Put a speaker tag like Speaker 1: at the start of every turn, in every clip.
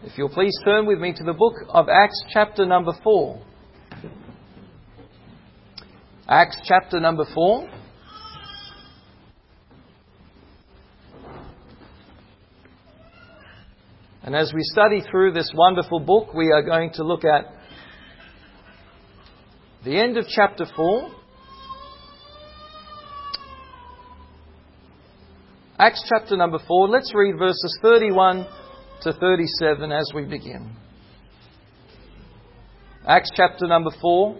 Speaker 1: If you'll please turn with me to the book of Acts chapter number 4. Acts chapter number 4. And as we study through this wonderful book, we are going to look at the end of chapter 4. Acts chapter number 4. Let's read verses 31 to 37 as we begin. Acts chapter number 4.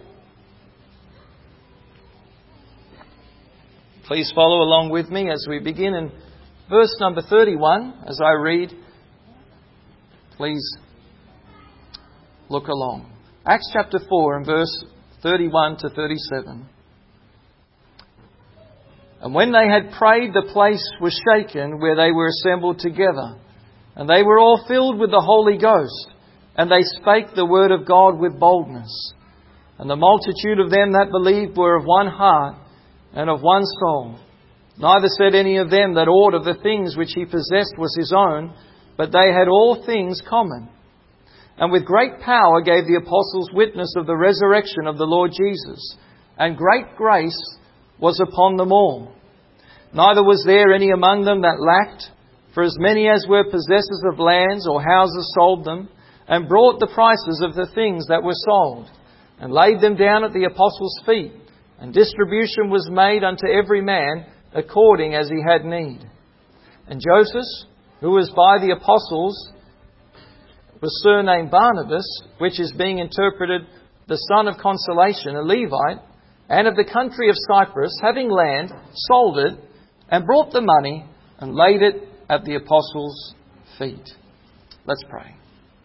Speaker 1: Please follow along with me as we begin in verse number 31 as I read. Please look along. Acts chapter 4 and verse 31 to 37. And when they had prayed, the place was shaken where they were assembled together. And they were all filled with the Holy Ghost. And they spake the word of God with boldness. And the multitude of them that believed were of one heart and of one soul. Neither said any of them that aught of the things which he possessed was his own, but they had all things common. And with great power gave the apostles witness of the resurrection of the Lord Jesus. And great grace was upon them all. Neither was there any among them that lacked, for as many as were possessors of lands or houses sold them, and brought the prices of the things that were sold, and laid them down at the apostles' feet. And distribution was made unto every man according as he had need. And Joseph, who was by the apostles, was surnamed Barnabas, which is being interpreted the son of consolation, a Levite, and of the country of Cyprus, having land, sold it, and brought the money, and laid it at the apostles' feet. Let's pray.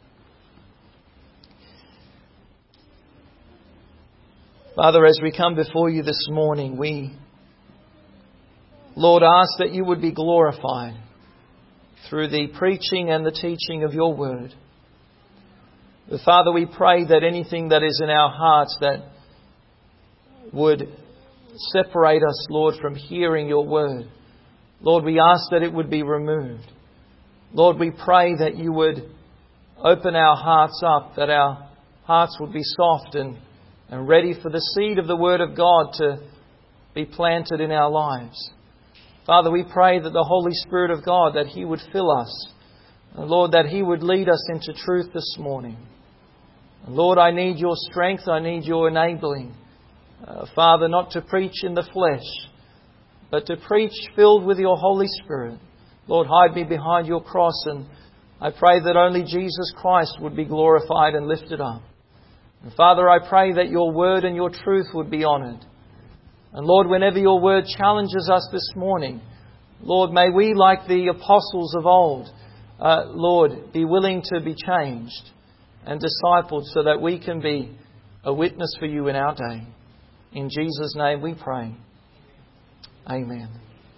Speaker 1: Father, as we come before you this morning, we, Lord, ask that you would be glorified through the preaching and the teaching of your word. But Father, we pray that anything that is in our hearts that would separate us, Lord, from hearing your word, Lord, we ask that it would be removed. Lord, we pray that you would open our hearts up, that our hearts would be soft and ready for the seed of the word of God to be planted in our lives. Father, we pray that the Holy Spirit of God, that He would fill us. And Lord, that He would lead us into truth this morning. And Lord, I need your strength. I need your enabling. Father, not to preach in the flesh, but to preach filled with your Holy Spirit. Lord, hide me behind your cross, and I pray that only Jesus Christ would be glorified and lifted up. And Father, I pray that your word and your truth would be honoured. And Lord, whenever your word challenges us this morning, Lord, may we, like the apostles of old, Lord, be willing to be changed and discipled so that we can be a witness for you in our day. In Jesus' name we pray. Amen.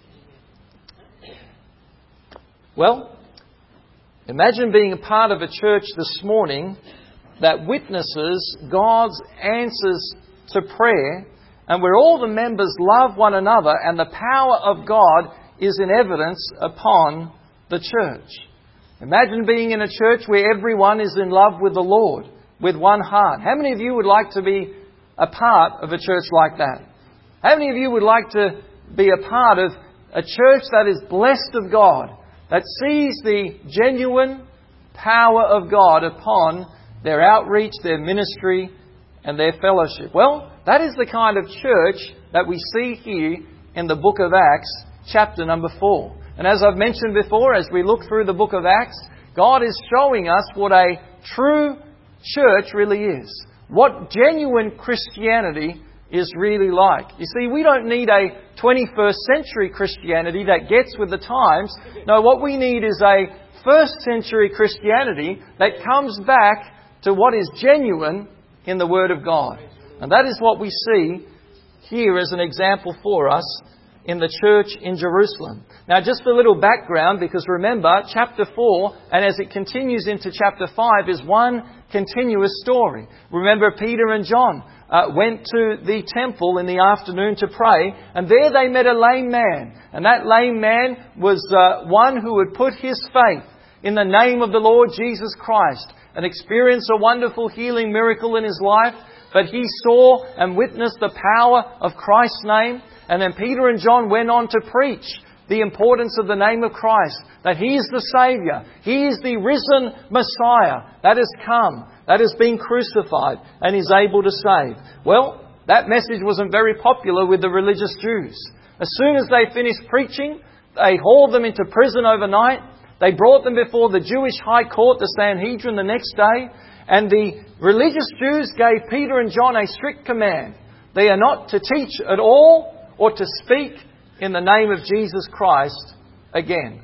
Speaker 1: Well, imagine being a part of a church this morning that witnesses God's answers to prayer, and where all the members love one another and the power of God is in evidence upon the church. Imagine being in a church where everyone is in love with the Lord, with one heart. How many of you would like to be a part of a church like that? How many of you would like to be a part of a church that is blessed of God, that sees the genuine power of God upon their outreach, their ministry, and their fellowship? Well, that is the kind of church that we see here in the book of Acts, chapter number 4. And as I've mentioned before, as we look through the book of Acts, God is showing us what a true church really is. What genuine Christianity is really like. You see, we don't need a 21st century Christianity that gets with the times. No, what we need is a first century Christianity that comes back to what is genuine in the Word of God. And that is what we see here as an example for us in the church in Jerusalem. Now, just a little background, because remember, chapter 4, and as it continues into chapter 5, is one continuous story. Remember, Peter and John went to the temple in the afternoon to pray, and there they met a lame man. And that lame man was one who had put his faith in the name of the Lord Jesus Christ and experience a wonderful healing miracle in his life. But he saw and witnessed the power of Christ's name. And then Peter and John went on to preach the importance of the name of Christ, that He is the Saviour. He is the risen Messiah that has come, that has been crucified and is able to save. Well, that message wasn't very popular with the religious Jews. As soon as they finished preaching, they hauled them into prison overnight. They brought them before the Jewish High Court, the Sanhedrin, the next day. And the religious Jews gave Peter and John a strict command. They are not to teach at all or to speak in the name of Jesus Christ again.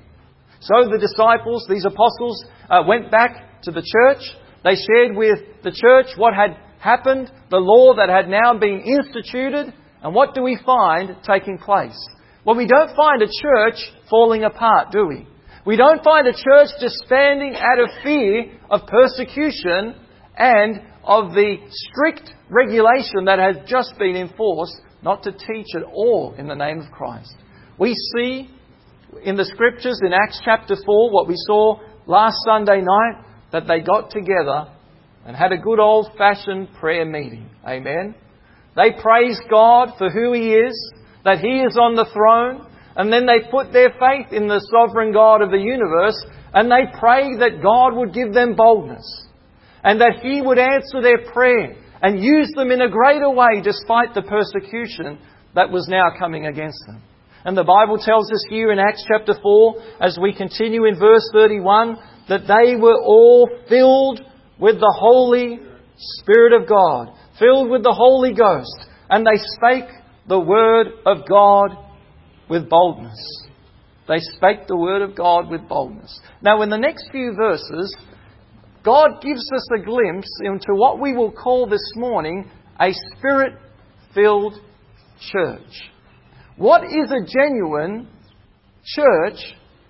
Speaker 1: So the disciples, these apostles, went back to the church. They shared with the church what had happened, the law that had now been instituted. And what do we find taking place? Well, we don't find a church falling apart, do we? We don't find a church disbanding out of fear of persecution and of the strict regulation that has just been enforced not to teach at all in the name of Christ. We see in the Scriptures in Acts chapter 4 what we saw last Sunday night, that they got together and had a good old-fashioned prayer meeting. Amen. They praised God for who He is, that He is on the throne, and then they put their faith in the sovereign God of the universe, and they prayed that God would give them boldness and that He would answer their prayer and use them in a greater way despite the persecution that was now coming against them. And the Bible tells us here in Acts chapter 4, as we continue in verse 31, that they were all filled with the Holy Spirit of God, filled with the Holy Ghost, and they spake the word of God with boldness. They spake the word of God with boldness. Now in the next few verses, God gives us a glimpse into what we will call this morning a Spirit-filled church. What is a genuine church?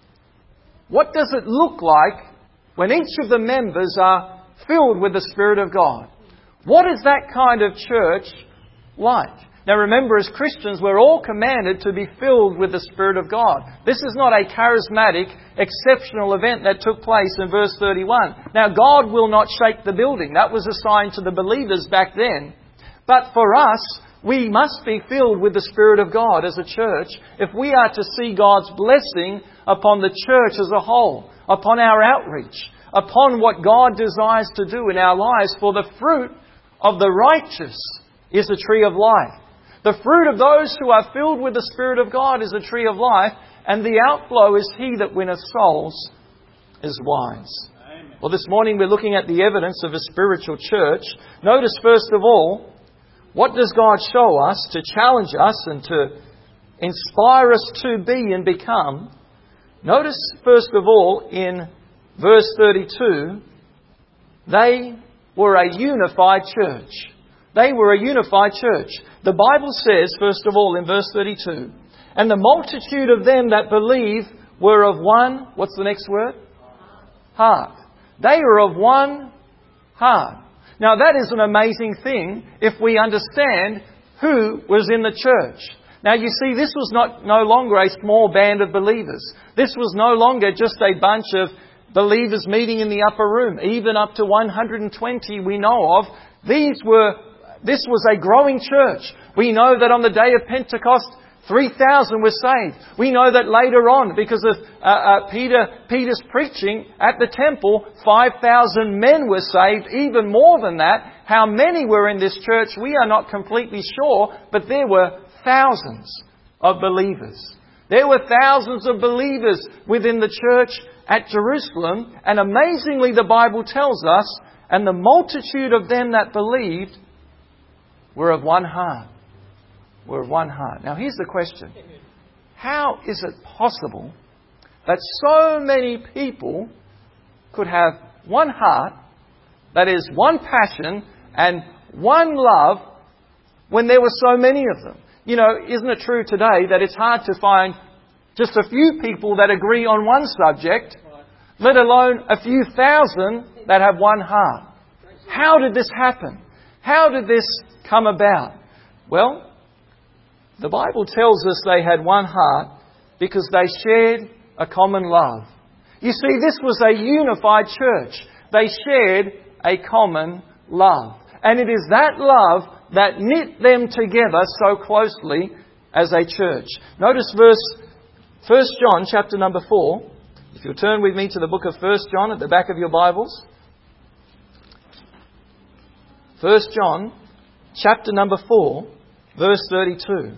Speaker 1: What does it look like when each of the members are filled with the Spirit of God? What is that kind of church like? Now remember, as Christians, we're all commanded to be filled with the Spirit of God. This is not a charismatic, exceptional event that took place in verse 31. Now God will not shake the building. That was assigned to the believers back then. But for us, we must be filled with the Spirit of God as a church if we are to see God's blessing upon the church as a whole, upon our outreach, upon what God desires to do in our lives. For the fruit of the righteous is a tree of life. The fruit of those who are filled with the Spirit of God is a tree of life, and the outflow is he that winneth souls is wise. Amen. Well, this morning we're looking at the evidence of a spiritual church. Notice first of all, what does God show us to challenge us and to inspire us to be and become? Notice first of all in verse 32, they were a unified church. They were a unified church. The Bible says, first of all, in verse 32, and the multitude of them that believe were of one, what's the next word? Heart. They were of one heart. Now that is an amazing thing if we understand who was in the church. Now you see, this was no longer a small band of believers. This was no longer just a bunch of believers meeting in the upper room. Even up to 120 we know of. This was a growing church. We know that on the day of Pentecost, 3,000 were saved. We know that later on, because of Peter's preaching at the temple, 5,000 men were saved. Even more than that, how many were in this church, we are not completely sure, but there were thousands of believers. There were thousands of believers within the church at Jerusalem, and amazingly the Bible tells us, and the multitude of them that believed were of one heart. Were of one heart. Now here's the question. How is it possible that so many people could have one heart, that is one passion and one love, when there were so many of them? You know, isn't it true today that it's hard to find just a few people that agree on one subject, let alone a few thousand that have one heart? How did this happen? How did this come about? Well, the Bible tells us they had one heart because they shared a common love. You see, this was a unified church. They shared a common love. And it is that love that knit them together so closely as a church. Notice 1 John chapter number 4. If you'll turn with me to the book of 1 John at the back of your Bibles. 1 John chapter number 4, verse 32.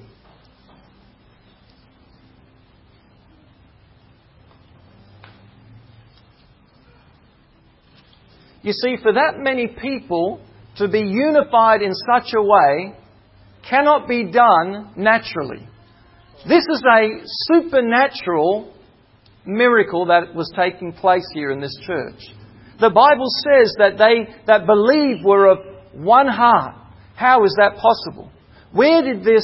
Speaker 1: You see, for that many people to be unified in such a way cannot be done naturally. This is a supernatural miracle that was taking place here in this church. The Bible says that they that believe were of one heart. How is that possible? Where did this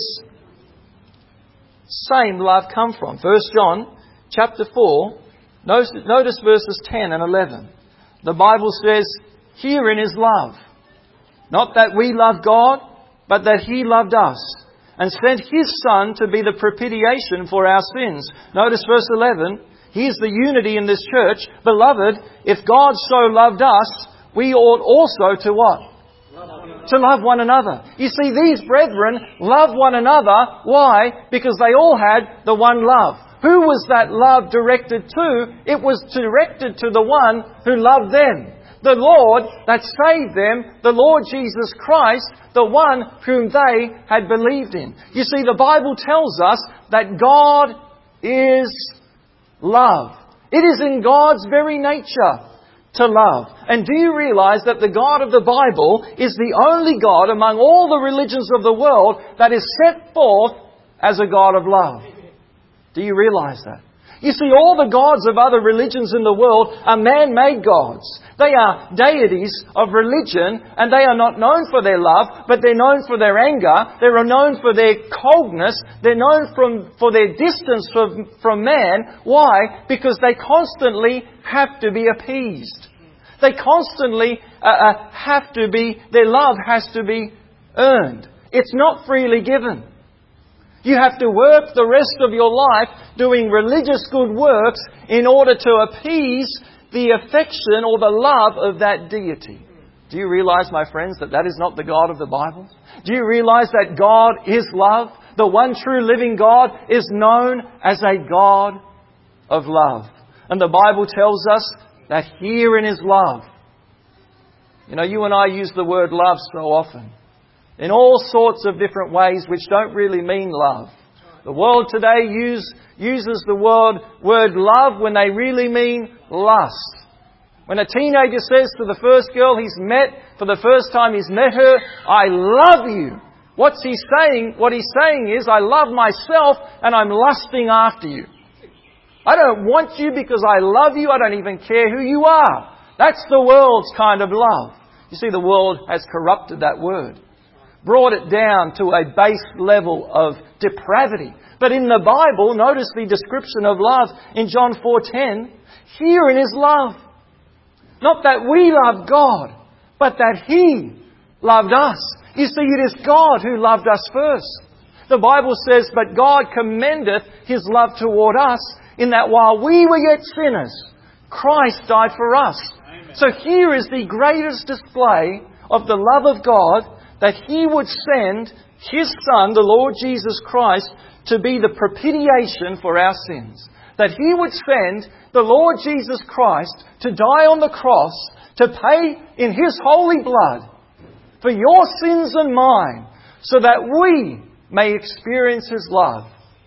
Speaker 1: same love come from? 1 John chapter 4, notice verses 10 and 11. The Bible says, "Herein is love. Not that we love God, but that He loved us, and sent His Son to be the propitiation for our sins." Notice verse 11. Here's the unity in this church. "Beloved, if God so loved us, we ought also to" what? To love one another. You see, these brethren loved one another. Why? Because they all had the one love. Who was that love directed to? It was directed to the one who loved them. The Lord that saved them, the Lord Jesus Christ, the one whom they had believed in. You see, the Bible tells us that God is love. It is in God's very nature to love. And do you realize that the God of the Bible is the only God among all the religions of the world that is set forth as a God of love? Do you realize that? You see, all the gods of other religions in the world are man-made gods. They are deities of religion, and they are not known for their love, but they're known for their anger. They're known for their coldness. They're known for their distance from man. Why? Because they constantly have to be appeased. They constantly their love has to be earned. It's not freely given. You have to work the rest of your life doing religious good works in order to appease the affection or the love of that deity. Do you realize, my friends, that that is not the God of the Bible? Do you realize that God is love? The one true living God is known as a God of love. And the Bible tells us that herein is love. You know, you and I use the word love so often, in all sorts of different ways which don't really mean love. The world today uses the word love when they really mean lust. When a teenager says to the first girl he's met, for the first time he's met her, "I love you." What's he saying? What he's saying is, "I love myself and I'm lusting after you. I don't want you because I love you. I don't even care who you are." That's the world's kind of love. You see, the world has corrupted that word, brought it down to a base level of depravity. But in the Bible, notice the description of love in John 4:10. Herein is love. Not that we love God, but that He loved us. You see, it is God who loved us first. The Bible says, "But God commendeth His love toward us, in that while we were yet sinners, Christ died for us." Amen. So here is the greatest display of the love of God, that He would send His Son, the Lord Jesus Christ, to be the propitiation for our sins. That He would send the Lord Jesus Christ to die on the cross, to pay in His holy blood for your sins and mine, so that we may experience His love.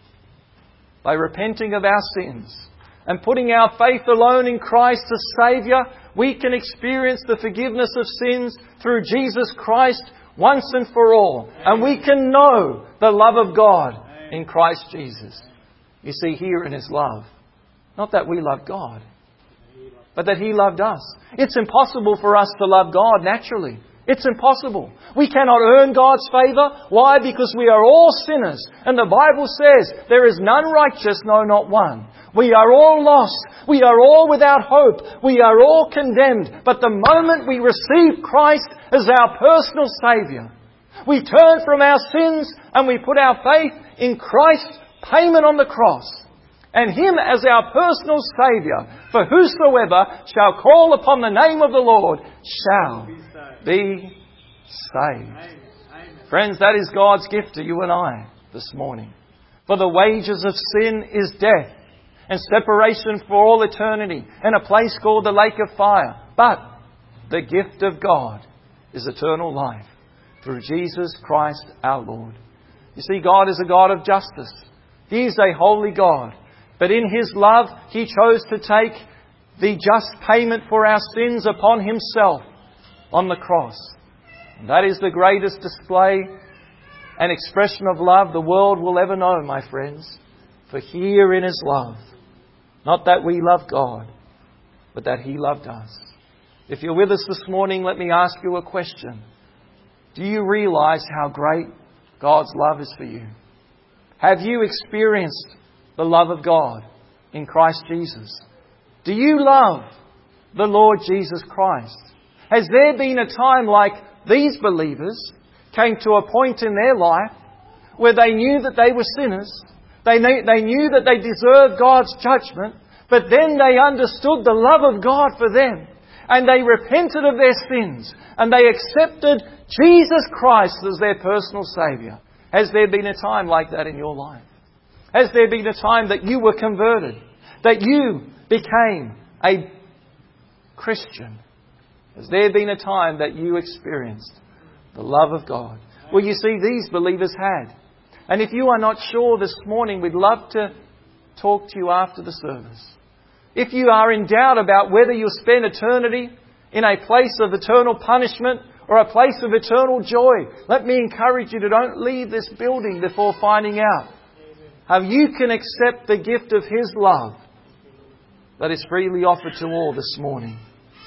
Speaker 1: By repenting of our sins and putting our faith alone in Christ as Saviour, we can experience the forgiveness of sins through Jesus Christ once and for all. And we can know the love of God in Christ Jesus. You see, herein is love. Not that we love God, but that He loved us. It's impossible for us to love God naturally. It's impossible. We cannot earn God's favour. Why? Because we are all sinners. And the Bible says, "There is none righteous, no, not one." We are all lost. We are all without hope. We are all condemned. But the moment we receive Christ as our personal Saviour, we turn from our sins and we put our faith in Christ's payment on the cross. and Him as our personal Saviour. For whosoever shall call upon the name of the Lord shall be saved. Friends, that is God's gift to you and I this morning. For the wages of sin is death, and separation for all eternity, and a place called the lake of fire. But the gift of God is eternal life through Jesus Christ our Lord. You see, God is a God of justice. He is a holy God. But in His love, He chose to take the just payment for our sins upon Himself on the cross. And that is the greatest display and expression of love the world will ever know, my friends. For herein is love. Not that we love God, but that He loved us. If you're with us this morning, let me ask you a question. Do you realize how great God's love is for you? Have you experienced the love of God in Christ Jesus? Do you love the Lord Jesus Christ? Has there been a time like these believers came to a point in their life where they knew that they were sinners? They knew that they deserved God's judgment, but then they understood the love of God for them, and they repented of their sins, and they accepted Jesus Christ as their personal Saviour. Has there been a time like that in your life? Has there been a time that you were converted, that you became a Christian? Has there been a time that you experienced the love of God? Well, you see, these believers had. And if you are not sure this morning, we'd love to talk to you after the service. If you are in doubt about whether you'll spend eternity in a place of eternal punishment or a place of eternal joy, let me encourage you to don't leave this building before finding out how you can accept the gift of His love that is freely offered to all this morning.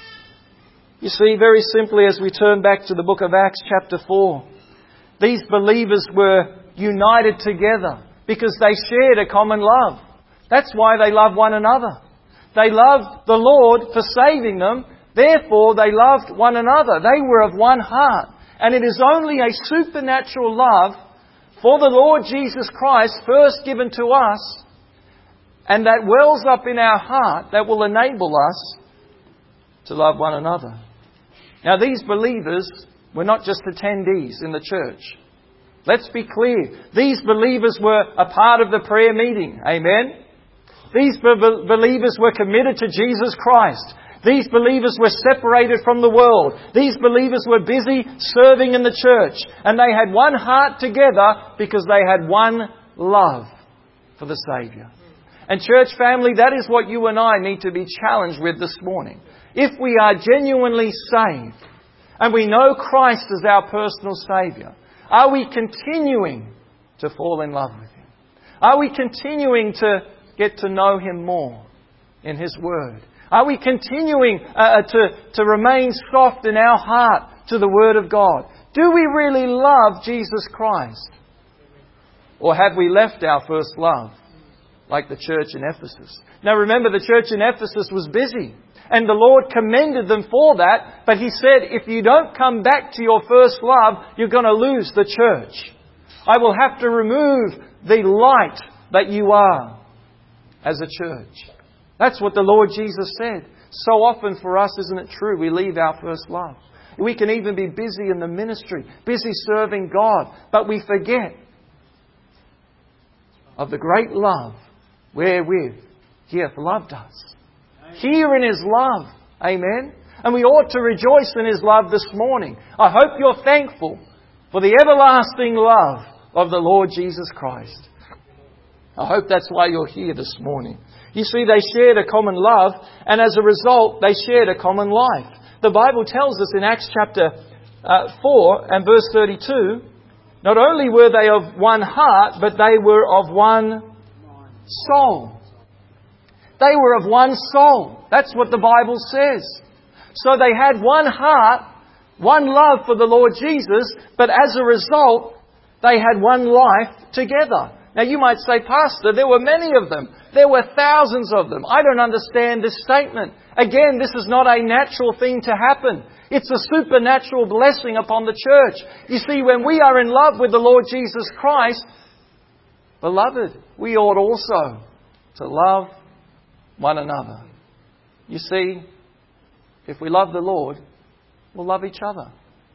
Speaker 1: You see, very simply, as we turn back to the book of Acts chapter 4, these believers were united together because they shared a common love. That's why they loved one another. They loved the Lord for saving them. Therefore, they loved one another. They were of one heart. And it is only a supernatural love for the Lord Jesus Christ first given to us, and that wells up in our heart, that will enable us to love one another. Now, these believers were not just attendees in the church. Let's be clear. These believers were a part of the prayer meeting. Amen? These believers were committed to Jesus Christ. These believers were separated from the world. These believers were busy serving in the church. And they had one heart together because they had one love for the Saviour. And church family, that is what you and I need to be challenged with this morning. If we are genuinely saved and we know Christ as our personal Saviour, are we continuing to fall in love with Him? Are we continuing to get to know Him more in His Word? Are we continuing to remain soft in our heart to the Word of God? Do we really love Jesus Christ? Or have we left our first love, like the church in Ephesus? Now remember, the church in Ephesus was busy, and the Lord commended them for that. But He said, if you don't come back to your first love, you're going to lose the church. I will have to remove the light that you are as a church. That's what the Lord Jesus said. So often for us, isn't it true? We leave our first love. We can even be busy in the ministry, busy serving God, but we forget of the great love wherewith He hath loved us. Herein is love. Amen. And we ought to rejoice in His love this morning. I hope you're thankful for the everlasting love of the Lord Jesus Christ. I hope that's why you're here this morning. You see, they shared a common love, and as a result, they shared a common life. The Bible tells us in Acts chapter 4 and verse 32, not only were they of one heart, but they were of one soul. They were of one soul. That's what the Bible says. So they had one heart, one love for the Lord Jesus, but as a result, they had one life together. Now you might say, Pastor, there were many of them. There were thousands of them. I don't understand this statement. Again, this is not a natural thing to happen. It's a supernatural blessing upon the church. You see, when we are in love with the Lord Jesus Christ, beloved, we ought also to love one another. You see, if we love the Lord, we'll love each other.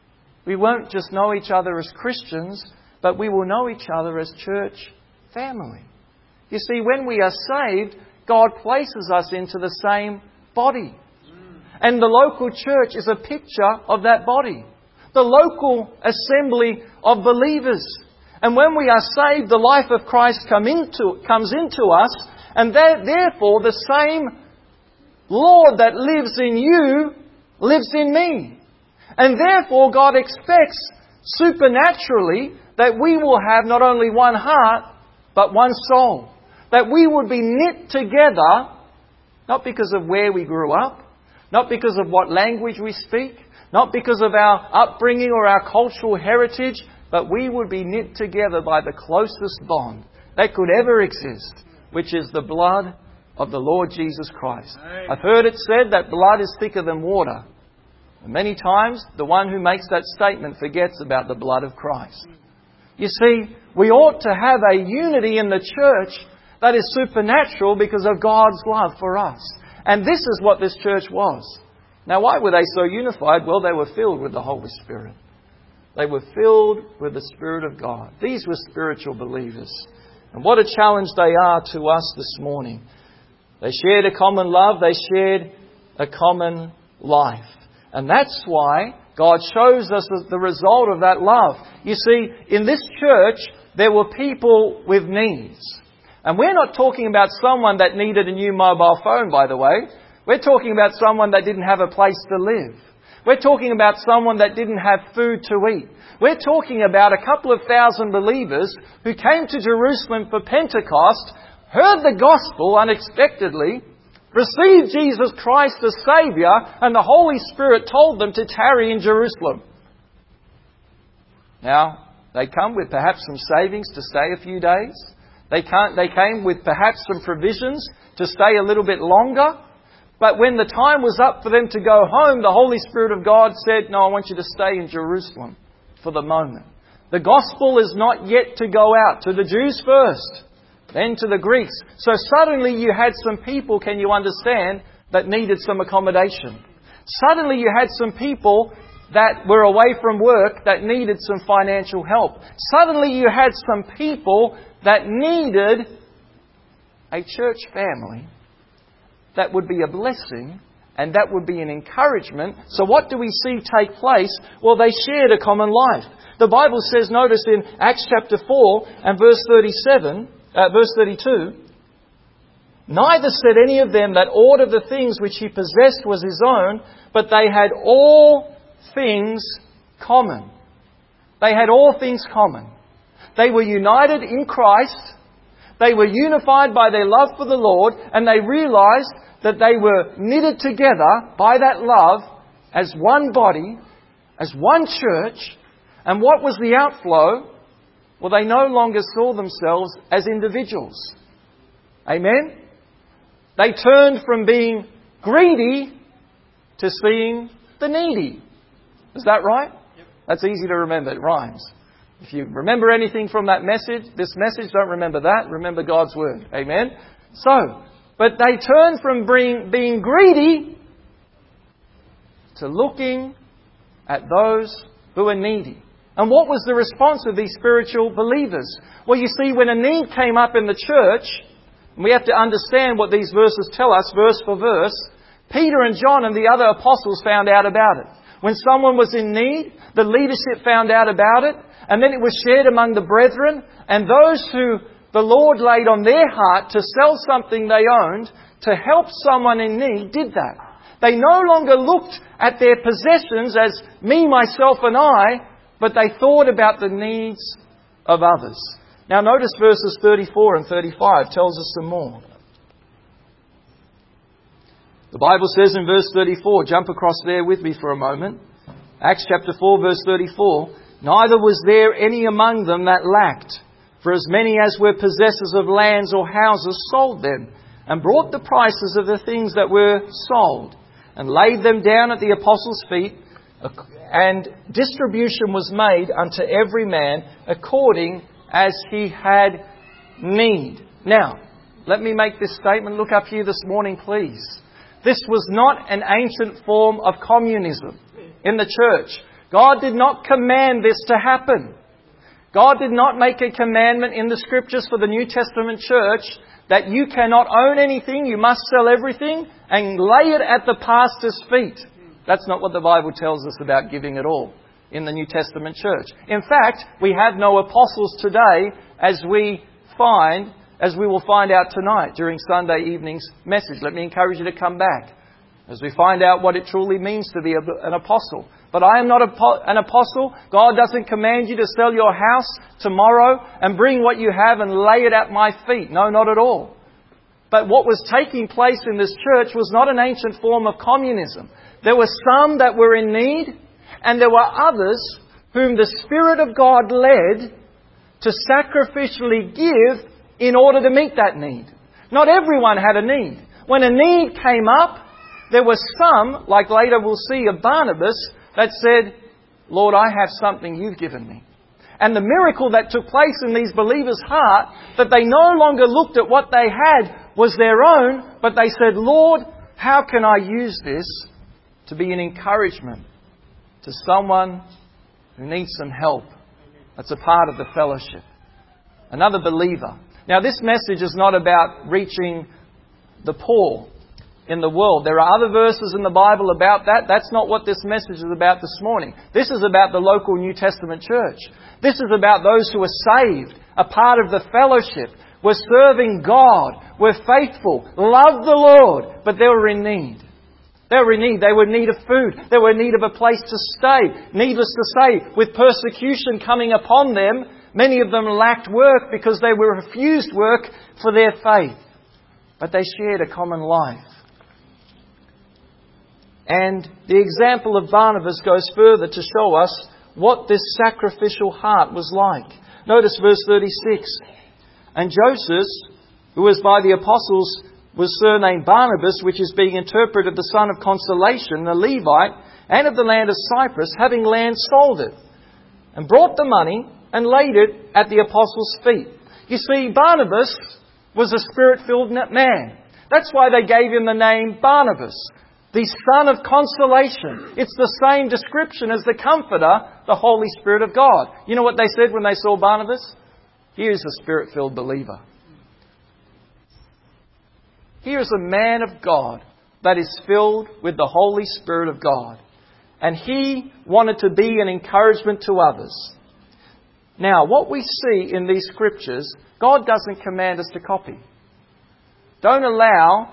Speaker 1: We won't just know each other as Christians, but we will know each other as church family. You see, when we are saved, God places us into the same body. And the local church is a picture of that body. The local assembly of believers. And when we are saved, the life of Christ comes into us, and therefore the same Lord that lives in you lives in me. And therefore God expects supernaturally that we will have not only one heart, but one soul. That we would be knit together, not because of where we grew up, not because of what language we speak, not because of our upbringing or our cultural heritage, but we would be knit together by the closest bond that could ever exist, which is the blood of the Lord Jesus Christ. I've heard it said that blood is thicker than water. And many times, the one who makes that statement forgets about the blood of Christ. You see, we ought to have a unity in the church that is supernatural because of God's love for us. And this is what this church was. Now, why were they so unified? Well, they were filled with the Holy Spirit. They were filled with the Spirit of God. These were spiritual believers. And what a challenge they are to us this morning. They shared a common love. They shared a common life. And that's why God shows us the result of that love. You see, in this church, there were people with needs. And we're not talking about someone that needed a new mobile phone, by the way. We're talking about someone that didn't have a place to live. We're talking about someone that didn't have food to eat. We're talking about a couple of thousand believers who came to Jerusalem for Pentecost, heard the gospel unexpectedly, received Jesus Christ as Saviour, and the Holy Spirit told them to tarry in Jerusalem. Now, they come with perhaps some savings to stay a few days. They came with perhaps some provisions to stay a little bit longer. But when the time was up for them to go home, the Holy Spirit of God said, no, I want you to stay in Jerusalem for the moment. The gospel is not yet to go out to the Jews first, then to the Greeks. So suddenly you had some people, can you understand, that needed some accommodation. Suddenly you had some people that were away from work that needed some financial help. Suddenly you had some people that needed a church family that would be a blessing and that would be an encouragement. So what do we see take place? Well, they shared a common life. The Bible says, notice in Acts chapter 4 and verse 32, neither said any of them that aught of the things which he possessed was his own, but they had all things common. They had all things common. They were united in Christ. They were unified by their love for the Lord, and they realized that they were knitted together by that love as one body, as one church. And what was the outflow? Well, they no longer saw themselves as individuals. Amen? They turned from being greedy to seeing the needy. Is that right? Yep. That's easy to remember. It rhymes. If you remember anything from this message, don't remember that. Remember God's Word. Amen? But they turned from being greedy to looking at those who are needy. And what was the response of these spiritual believers? Well, you see, when a need came up in the church, and we have to understand what these verses tell us, verse for verse, Peter and John and the other apostles found out about it. When someone was in need, the leadership found out about it, and then it was shared among the brethren, and those who the Lord laid on their heart to sell something they owned to help someone in need did that. They no longer looked at their possessions as me, myself and I, but they thought about the needs of others. Now notice verses 34 and 35 tells us some more. The Bible says in verse 34, jump across there with me for a moment. Acts chapter 4 verse 34, neither was there any among them that lacked, for as many as were possessors of lands or houses sold them, and brought the prices of the things that were sold, and laid them down at the apostles' feet, and distribution was made unto every man according as he had need. Now, let me make this statement. Look up here this morning, please. This was not an ancient form of communism in the church. God did not command this to happen. God did not make a commandment in the Scriptures for the New Testament church that you cannot own anything, you must sell everything and lay it at the pastor's feet. That's not what the Bible tells us about giving at all in the New Testament church. In fact, we have no apostles today, as we will find out tonight during Sunday evening's message. Let me encourage you to come back as we find out what it truly means to be an apostle. But I am not an apostle. God doesn't command you to sell your house tomorrow and bring what you have and lay it at my feet. No, not at all. But what was taking place in this church was not an ancient form of communism. There were some that were in need, and there were others whom the Spirit of God led to sacrificially give in order to meet that need. Not everyone had a need. When a need came up, there were some, like later we'll see of Barnabas, that said, Lord, I have something you've given me. And the miracle that took place in these believers' heart, that they no longer looked at what they had was their own, but they said, Lord, how can I use this to be an encouragement to someone who needs some help? That's a part of the fellowship. Another believer. Now, this message is not about reaching the poor in the world. There are other verses in the Bible about that. That's not what this message is about this morning. This is about the local New Testament church. This is about those who are saved, a part of the fellowship, were serving God, were faithful, loved the Lord, but they were in need. They were in need. They were in need of food. They were in need of a place to stay. Needless to say, with persecution coming upon them, many of them lacked work because they were refused work for their faith. But they shared a common life. And the example of Barnabas goes further to show us what this sacrificial heart was like. Notice verse 36. And Joseph, who was by the apostles was surnamed Barnabas, which is being interpreted the son of consolation, the Levite, and of the land of Cyprus, having land, sold it, and brought the money and laid it at the apostles' feet. You see, Barnabas was a Spirit-filled man. That's why they gave him the name Barnabas, the son of consolation. It's the same description as the Comforter, the Holy Spirit of God. You know what they said when they saw Barnabas? Here's a Spirit-filled believer. Here's a man of God that is filled with the Holy Spirit of God. And he wanted to be an encouragement to others. Now, what we see in these scriptures, God doesn't command us to copy. Don't allow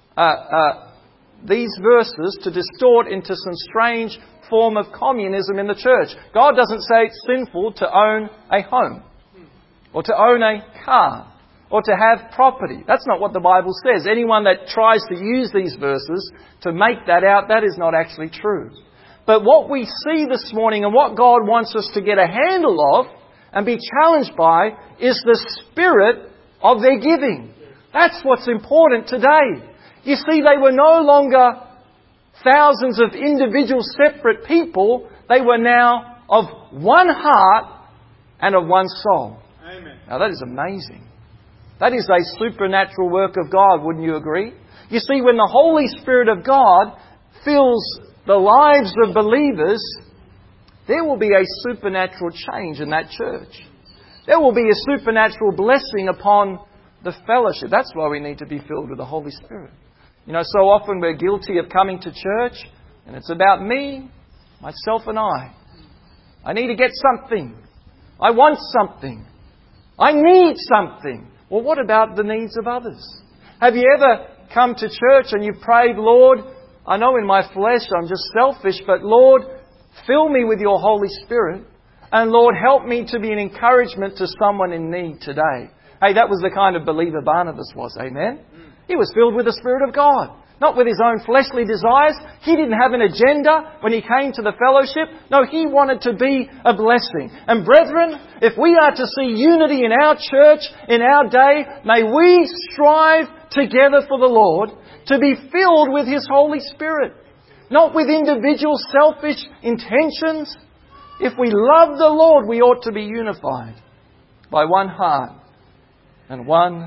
Speaker 1: these verses to distort into some strange form of communism in the church. God doesn't say it's sinful to own a home, or to own a car, or to have property. That's not what the Bible says. Anyone that tries to use these verses to make that out, that is not actually true. But what we see this morning and what God wants us to get a handle of and be challenged by is the spirit of their giving. That's what's important today. You see, they were no longer thousands of individual separate people. They were now of one heart and of one soul.
Speaker 2: Amen.
Speaker 1: Now that is amazing. That is a supernatural work of God, wouldn't you agree? You see, when the Holy Spirit of God fills the lives of believers, there will be a supernatural change in that church. There will be a supernatural blessing upon the fellowship. That's why we need to be filled with the Holy Spirit. You know, so often we're guilty of coming to church and it's about me, myself and I. I need to get something. I want something. I need something. Well, what about the needs of others? Have you ever come to church and you've prayed, Lord, I know in my flesh I'm just selfish, but Lord, fill me with your Holy Spirit. And Lord, help me to be an encouragement to someone in need today. Hey, that was the kind of believer Barnabas was. Amen? He was filled with the Spirit of God. Not with his own fleshly desires. He didn't have an agenda when he came to the fellowship. No, he wanted to be a blessing. And brethren, if we are to see unity in our church, in our day, may we strive together for the Lord to be filled with His Holy Spirit. Not with individual selfish intentions. If we love the Lord, we ought to be unified by one heart and one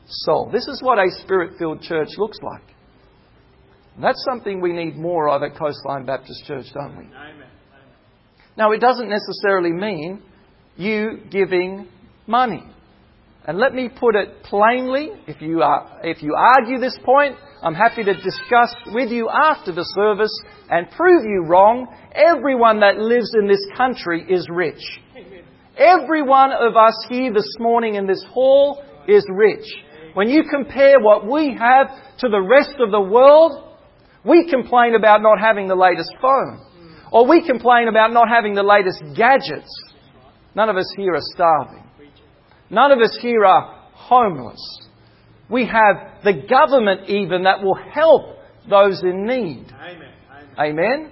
Speaker 1: soul. This is what a Spirit-filled church looks like. And that's something we need more of at Coastline Baptist Church, don't we?
Speaker 2: Amen.
Speaker 1: Now, it doesn't necessarily mean you giving money. And let me put it plainly, if you argue this point, I'm happy to discuss with you after the service and prove you wrong. Everyone that lives in this country is rich. Every one of us here this morning in this hall is rich. When you compare what we have to the rest of the world, we complain about not having the latest phone. Or we complain about not having the latest gadgets. None of us here are starving. None of us here are homeless. We have the government even that will help those in need.
Speaker 2: Amen.
Speaker 1: Amen?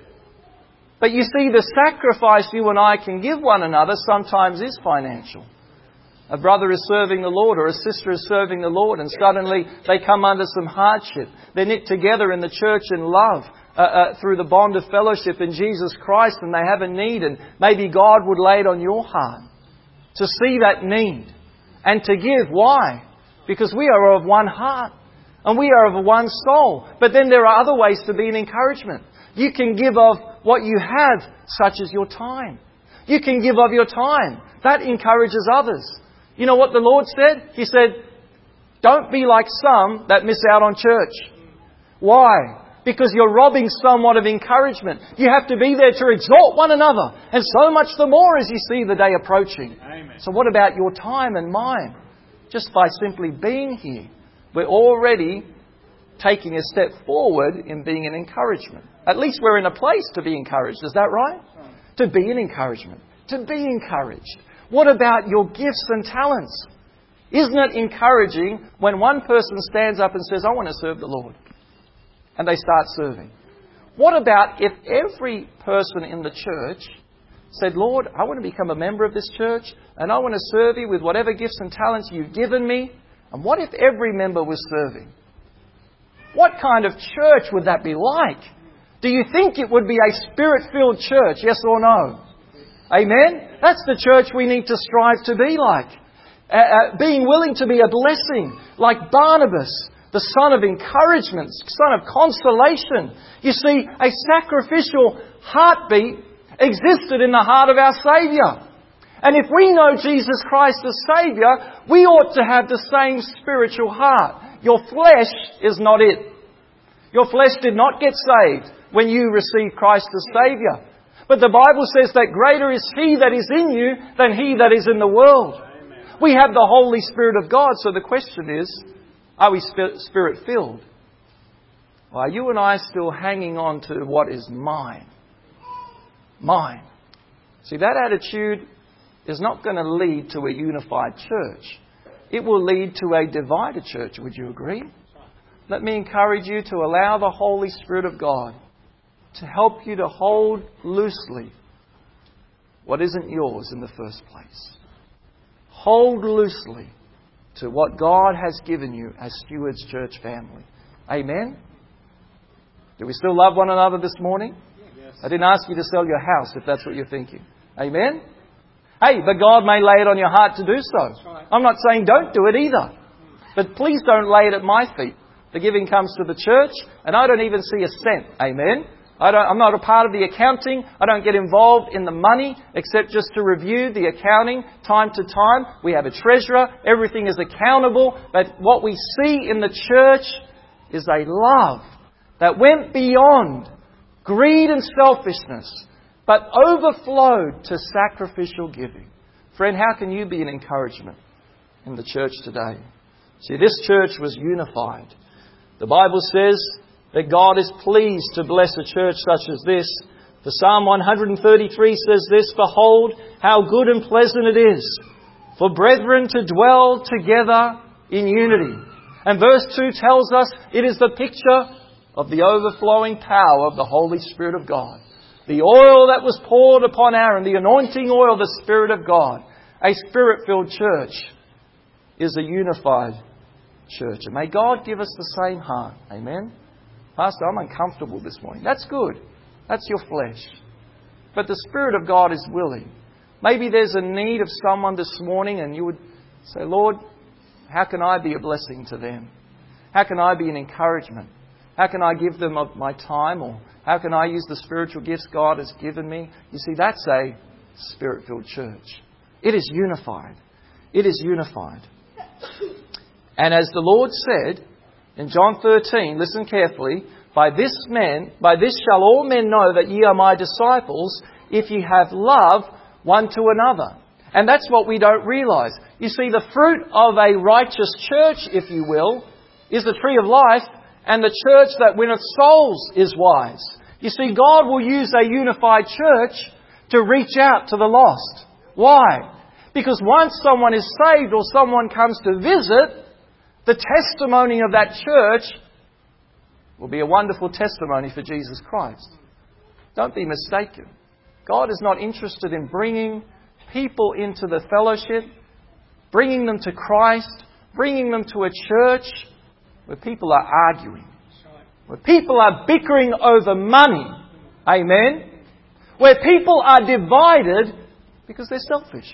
Speaker 1: But you see, the sacrifice you and I can give one another sometimes is financial. A brother is serving the Lord or a sister is serving the Lord and suddenly they come under some hardship. They're knit together in the church in love through the bond of fellowship in Jesus Christ, and they have a need, and maybe God would lay it on your heart to see that need and to give. Why? Because we are of one heart and we are of one soul. But then there are other ways to be an encouragement. You can give of what you have, such as your time. You can give of your time. That encourages others. You know what the Lord said? He said, don't be like some that miss out on church. Why? Because you're robbing somewhat of encouragement. You have to be there to exhort one another. And so much the more as you see the day approaching.
Speaker 2: Amen.
Speaker 1: So what about your time and mine? Just by simply being here, we're already taking a step forward in being an encouragement. At least we're in a place to be encouraged. Is that right? To be an encouragement. To be encouraged. What about your gifts and talents? Isn't it encouraging when one person stands up and says, I want to serve the Lord? And they start serving. What about if every person in the church said, Lord, I want to become a member of this church and I want to serve you with whatever gifts and talents you've given me? And what if every member was serving? What kind of church would that be like? Do you think it would be a Spirit-filled church, yes or no? Amen? That's the church we need to strive to be like. Being willing to be a blessing, like Barnabas, the son of encouragement, son of consolation. You see, a sacrificial heartbeat existed in the heart of our Saviour. And if we know Jesus Christ as Saviour, we ought to have the same spiritual heart. Your flesh is not it. Your flesh did not get saved when you received Christ as Saviour. But the Bible says that greater is He that is in you than he that is in the world.
Speaker 2: Amen.
Speaker 1: We have the Holy Spirit of God. So the question is, are we Spirit-filled? Or are you and I still hanging on to what is mine? Mine. See, that attitude is not going to lead to a unified church. It will lead to a divided church. Would you agree? Let me encourage you to allow the Holy Spirit of God to help you to hold loosely what isn't yours in the first place. Hold loosely to what God has given you as Stewards Church family. Amen? Do we still love one another this morning?
Speaker 2: Yes.
Speaker 1: I didn't ask you to sell your house if that's what you're thinking. Amen? Hey, but God may lay it on your heart to do so.
Speaker 2: Right.
Speaker 1: I'm not saying don't do it either. But please don't lay it at my feet. The giving comes to the church, and I don't even see a cent. Amen? I'm not a part of the accounting. I don't get involved in the money except just to review the accounting time to time. We have a treasurer. Everything is accountable. But what we see in the church is a love that went beyond greed and selfishness, but overflowed to sacrificial giving. Friend, how can you be an encouragement in the church today? See, this church was unified. The Bible says that God is pleased to bless a church such as this. For Psalm 133 says this, Behold, how good and pleasant it is for brethren to dwell together in unity. And verse 2 tells us it is the picture of the overflowing power of the Holy Spirit of God. The oil that was poured upon Aaron, the anointing oil, the Spirit of God. A Spirit-filled church is a unified church. And may God give us the same heart. Amen? Pastor, I'm uncomfortable this morning. That's good. That's your flesh. But the Spirit of God is willing. Maybe there's a need of someone this morning and you would say, Lord, How can I be a blessing to them? How can I be an encouragement? How can I give them of my time? Or how can I use the spiritual gifts God has given me? You see, that's a Spirit-filled church. It is unified. It is unified. And as the Lord said in John 13, listen carefully, By this shall all men know that ye are my disciples, if ye have love one to another. And that's what we don't realise. You see, the fruit of a righteous church, if you will, is the tree of life, and the church that winneth souls is wise. You see, God will use a unified church to reach out to the lost. Why? Because once someone is saved or someone comes to visit, the testimony of that church will be a wonderful testimony for Jesus Christ. Don't be mistaken. God is not interested in bringing people into the fellowship, bringing them to Christ, bringing them to a church where people are arguing, where people are bickering over money. Amen? Where people are divided because they're selfish.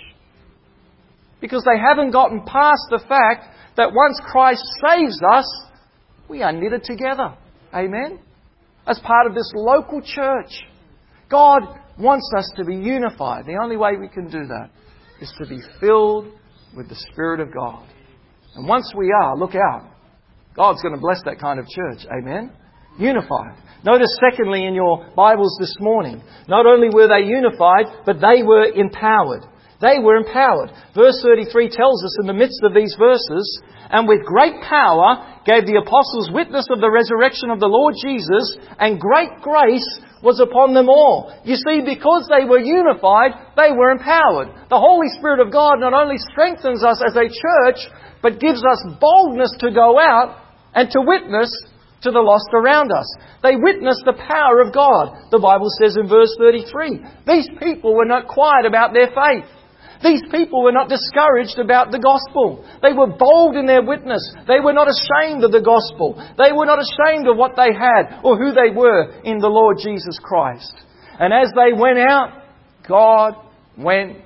Speaker 1: Because they haven't gotten past the fact that once Christ saves us, we are knitted together. Amen? As part of this local church. God wants us to be unified. The only way we can do that is to be filled with the Spirit of God. And once we are, look out. God's going to bless that kind of church. Amen? Unified. Notice secondly in your Bibles this morning, not only were they unified, but they were empowered. They were empowered. Verse 33 tells us in the midst of these verses, and with great power gave the apostles witness of the resurrection of the Lord Jesus, and great grace was upon them all. You see, because they were unified, they were empowered. The Holy Spirit of God not only strengthens us as a church, but gives us boldness to go out and to witness to the lost around us. They witnessed the power of God. The Bible says in verse 33, these people were not quiet about their faith. These people were not discouraged about the gospel. They were bold in their witness. They were not ashamed of the gospel. They were not ashamed of what they had or who they were in the Lord Jesus Christ. And as they went out, God went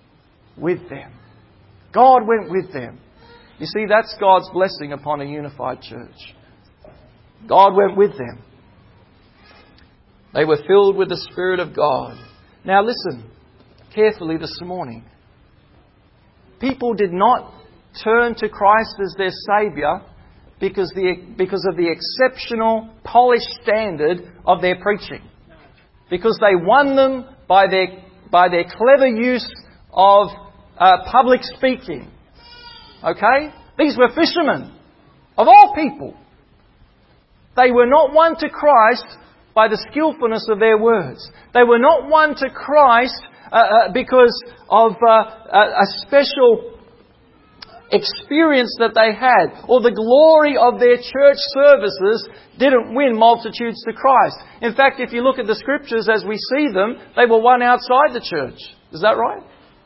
Speaker 1: with them. God went with them. You see, that's God's blessing upon a unified church. God went with them. They were filled with the Spirit of God. Now listen carefully this morning. People did not turn to Christ as their Saviour because of the exceptional, polished standard of their preaching. Because they won them by their clever use of public speaking. Okay? These were fishermen, of all people. They were not won to Christ by the skillfulness of their words. They were not won to Christ because of a special experience that they had, or the glory of their church services didn't win multitudes to Christ. In fact, if you look at the Scriptures as we see them, they were won outside the church. Is that right?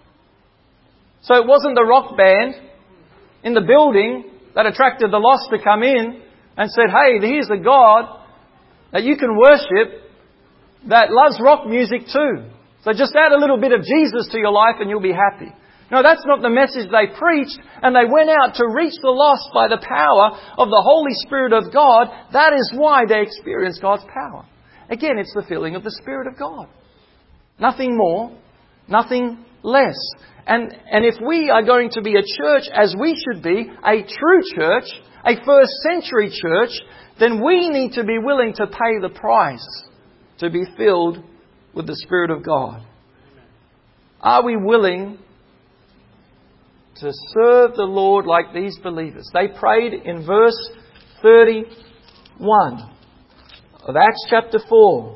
Speaker 1: So it wasn't the rock band in the building that attracted the lost to come in and said, hey, here's a God that you can worship that loves rock music too. So just add a little bit of Jesus to your life and you'll be happy. No, that's not the message they preached, and they went out to reach the lost by the power of the Holy Spirit of God. That is why they experienced God's power. Again, it's the filling of the Spirit of God. Nothing more, nothing less. And if we are going to be a church as we should be, a true church, a first century church, then we need to be willing to pay the price to be filled with the Spirit of God. Are we willing to serve the Lord like these believers? They prayed in verse 31 of Acts chapter 4.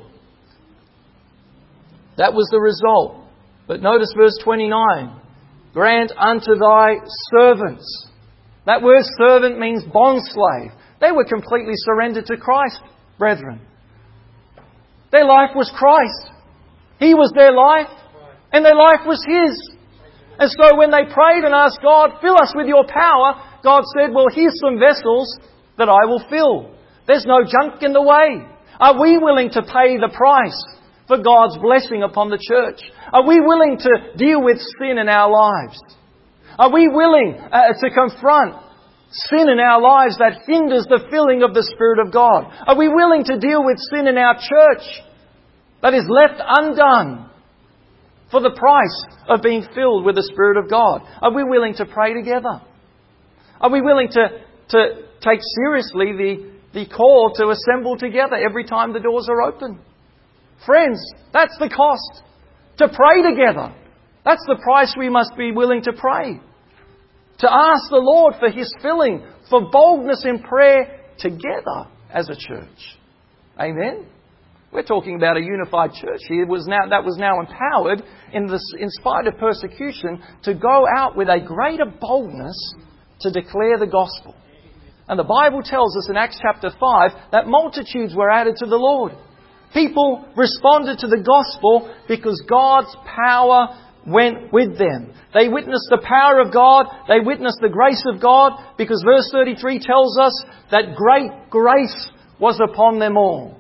Speaker 1: That was the result. But notice verse 29. Grant unto thy servants. That word servant means bondslave. They were completely surrendered to Christ, brethren. Their life was Christ. He was their life, and their life was His. And so when they prayed and asked God, fill us with your power, God said, well, here's some vessels that I will fill. There's no junk in the way. Are we willing to pay the price for God's blessing upon the church? Are we willing to deal with sin in our lives? Are we willing to confront sin in our lives that hinders the filling of the Spirit of God? Are we willing to deal with sin in our church that is left undone for the price of being filled with the Spirit of God? Are we willing to pray together? Are we willing to take seriously the call to assemble together every time the doors are open? Friends, that's the cost. To pray together. That's the price we must be willing to pay. To ask the Lord for His filling, for boldness in prayer together as a church. Amen? We're talking about a unified church here that was now empowered in spite of persecution to go out with a greater boldness to declare the gospel. And the Bible tells us in Acts chapter 5 that multitudes were added to the Lord. People responded to the gospel because God's power went with them. They witnessed the power of God. They witnessed the grace of God, because verse 33 tells us that great grace was upon them all.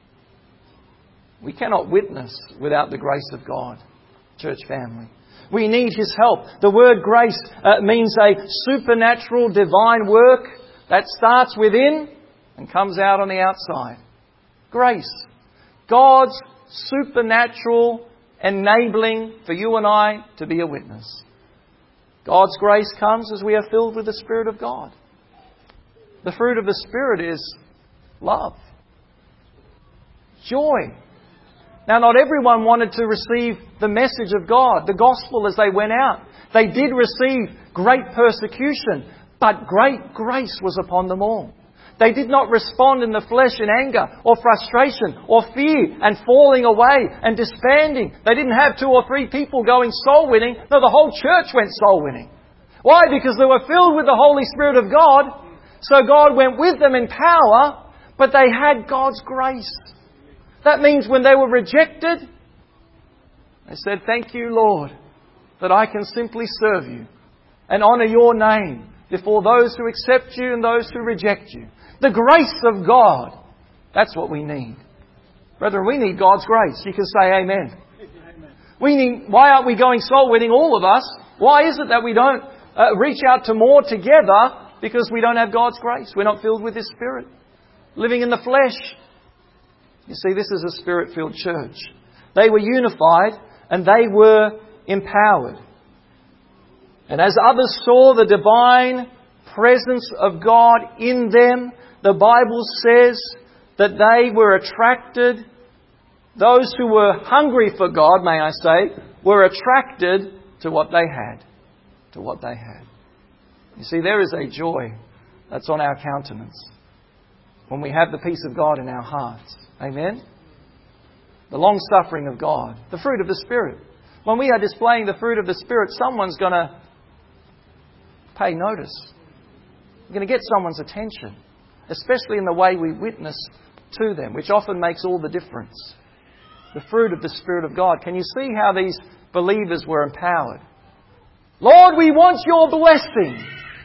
Speaker 1: We cannot witness without the grace of God, church family. We need His help. The word grace means a supernatural divine work that starts within and comes out on the outside. Grace. God's supernatural enabling for you and I to be a witness. God's grace comes as we are filled with the Spirit of God. The fruit of the Spirit is love, joy. Now, not everyone wanted to receive the message of God, the gospel, as they went out. They did receive great persecution, but great grace was upon them all. They did not respond in the flesh in anger or frustration or fear and falling away and disbanding. They didn't have 2 or 3 people going soul winning. No, the whole church went soul winning. Why? Because they were filled with the Holy Spirit of God. So God went with them in power, but they had God's grace. That means when they were rejected, they said, "Thank you, Lord, that I can simply serve you and honour your name before those who accept you and those who reject you." The grace of God. That's what we need. Brethren, we need God's grace. You can say amen. Why aren't we going soul winning, all of us? Why is it that we don't reach out to more together? Because we don't have God's grace. We're not filled with His Spirit. Living in the flesh. You see, this is a Spirit-filled church. They were unified and they were empowered. And as others saw the divine presence of God in them, the Bible says that they were attracted. Those who were hungry for God, may I say, were attracted to what they had. To what they had. You see, there is a joy that's on our countenance when we have the peace of God in our hearts. Amen? The long-suffering of God. The fruit of the Spirit. When we are displaying the fruit of the Spirit, someone's going to pay notice. We're going to get someone's attention. Especially in the way we witness to them, which often makes all the difference. The fruit of the Spirit of God. Can you see how these believers were empowered? Lord, we want your blessing.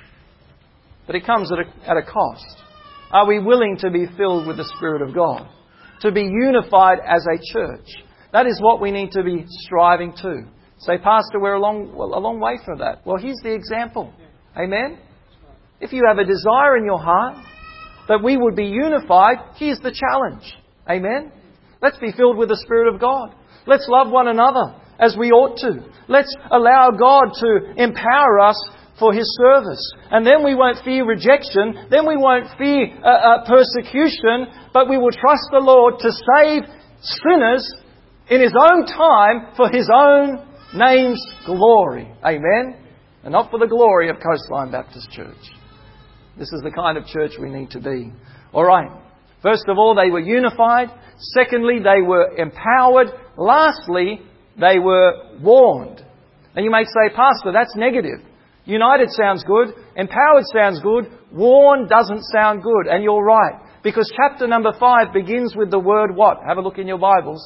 Speaker 1: But it comes at a cost. Are we willing to be filled with the Spirit of God? To be unified as a church? That is what we need to be striving to. Say, Pastor, we're a long way from that. Well, here's the example. Amen? If you have a desire in your heart that we would be unified, here's the challenge. Amen? Let's be filled with the Spirit of God. Let's love one another as we ought to. Let's allow God to empower us for His service. And then we won't fear rejection. Then we won't fear persecution. But we will trust the Lord to save sinners in His own time for His own name's glory. Amen? And not for the glory of Coastline Baptist Church. This is the kind of church we need to be. All right. First of all, they were unified. Secondly, they were empowered. Lastly, they were warned. And you may say, Pastor, that's negative. United sounds good. Empowered sounds good. Warned doesn't sound good. And you're right. Because chapter number 5 begins with the word what? Have a look in your Bibles.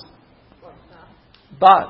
Speaker 1: But.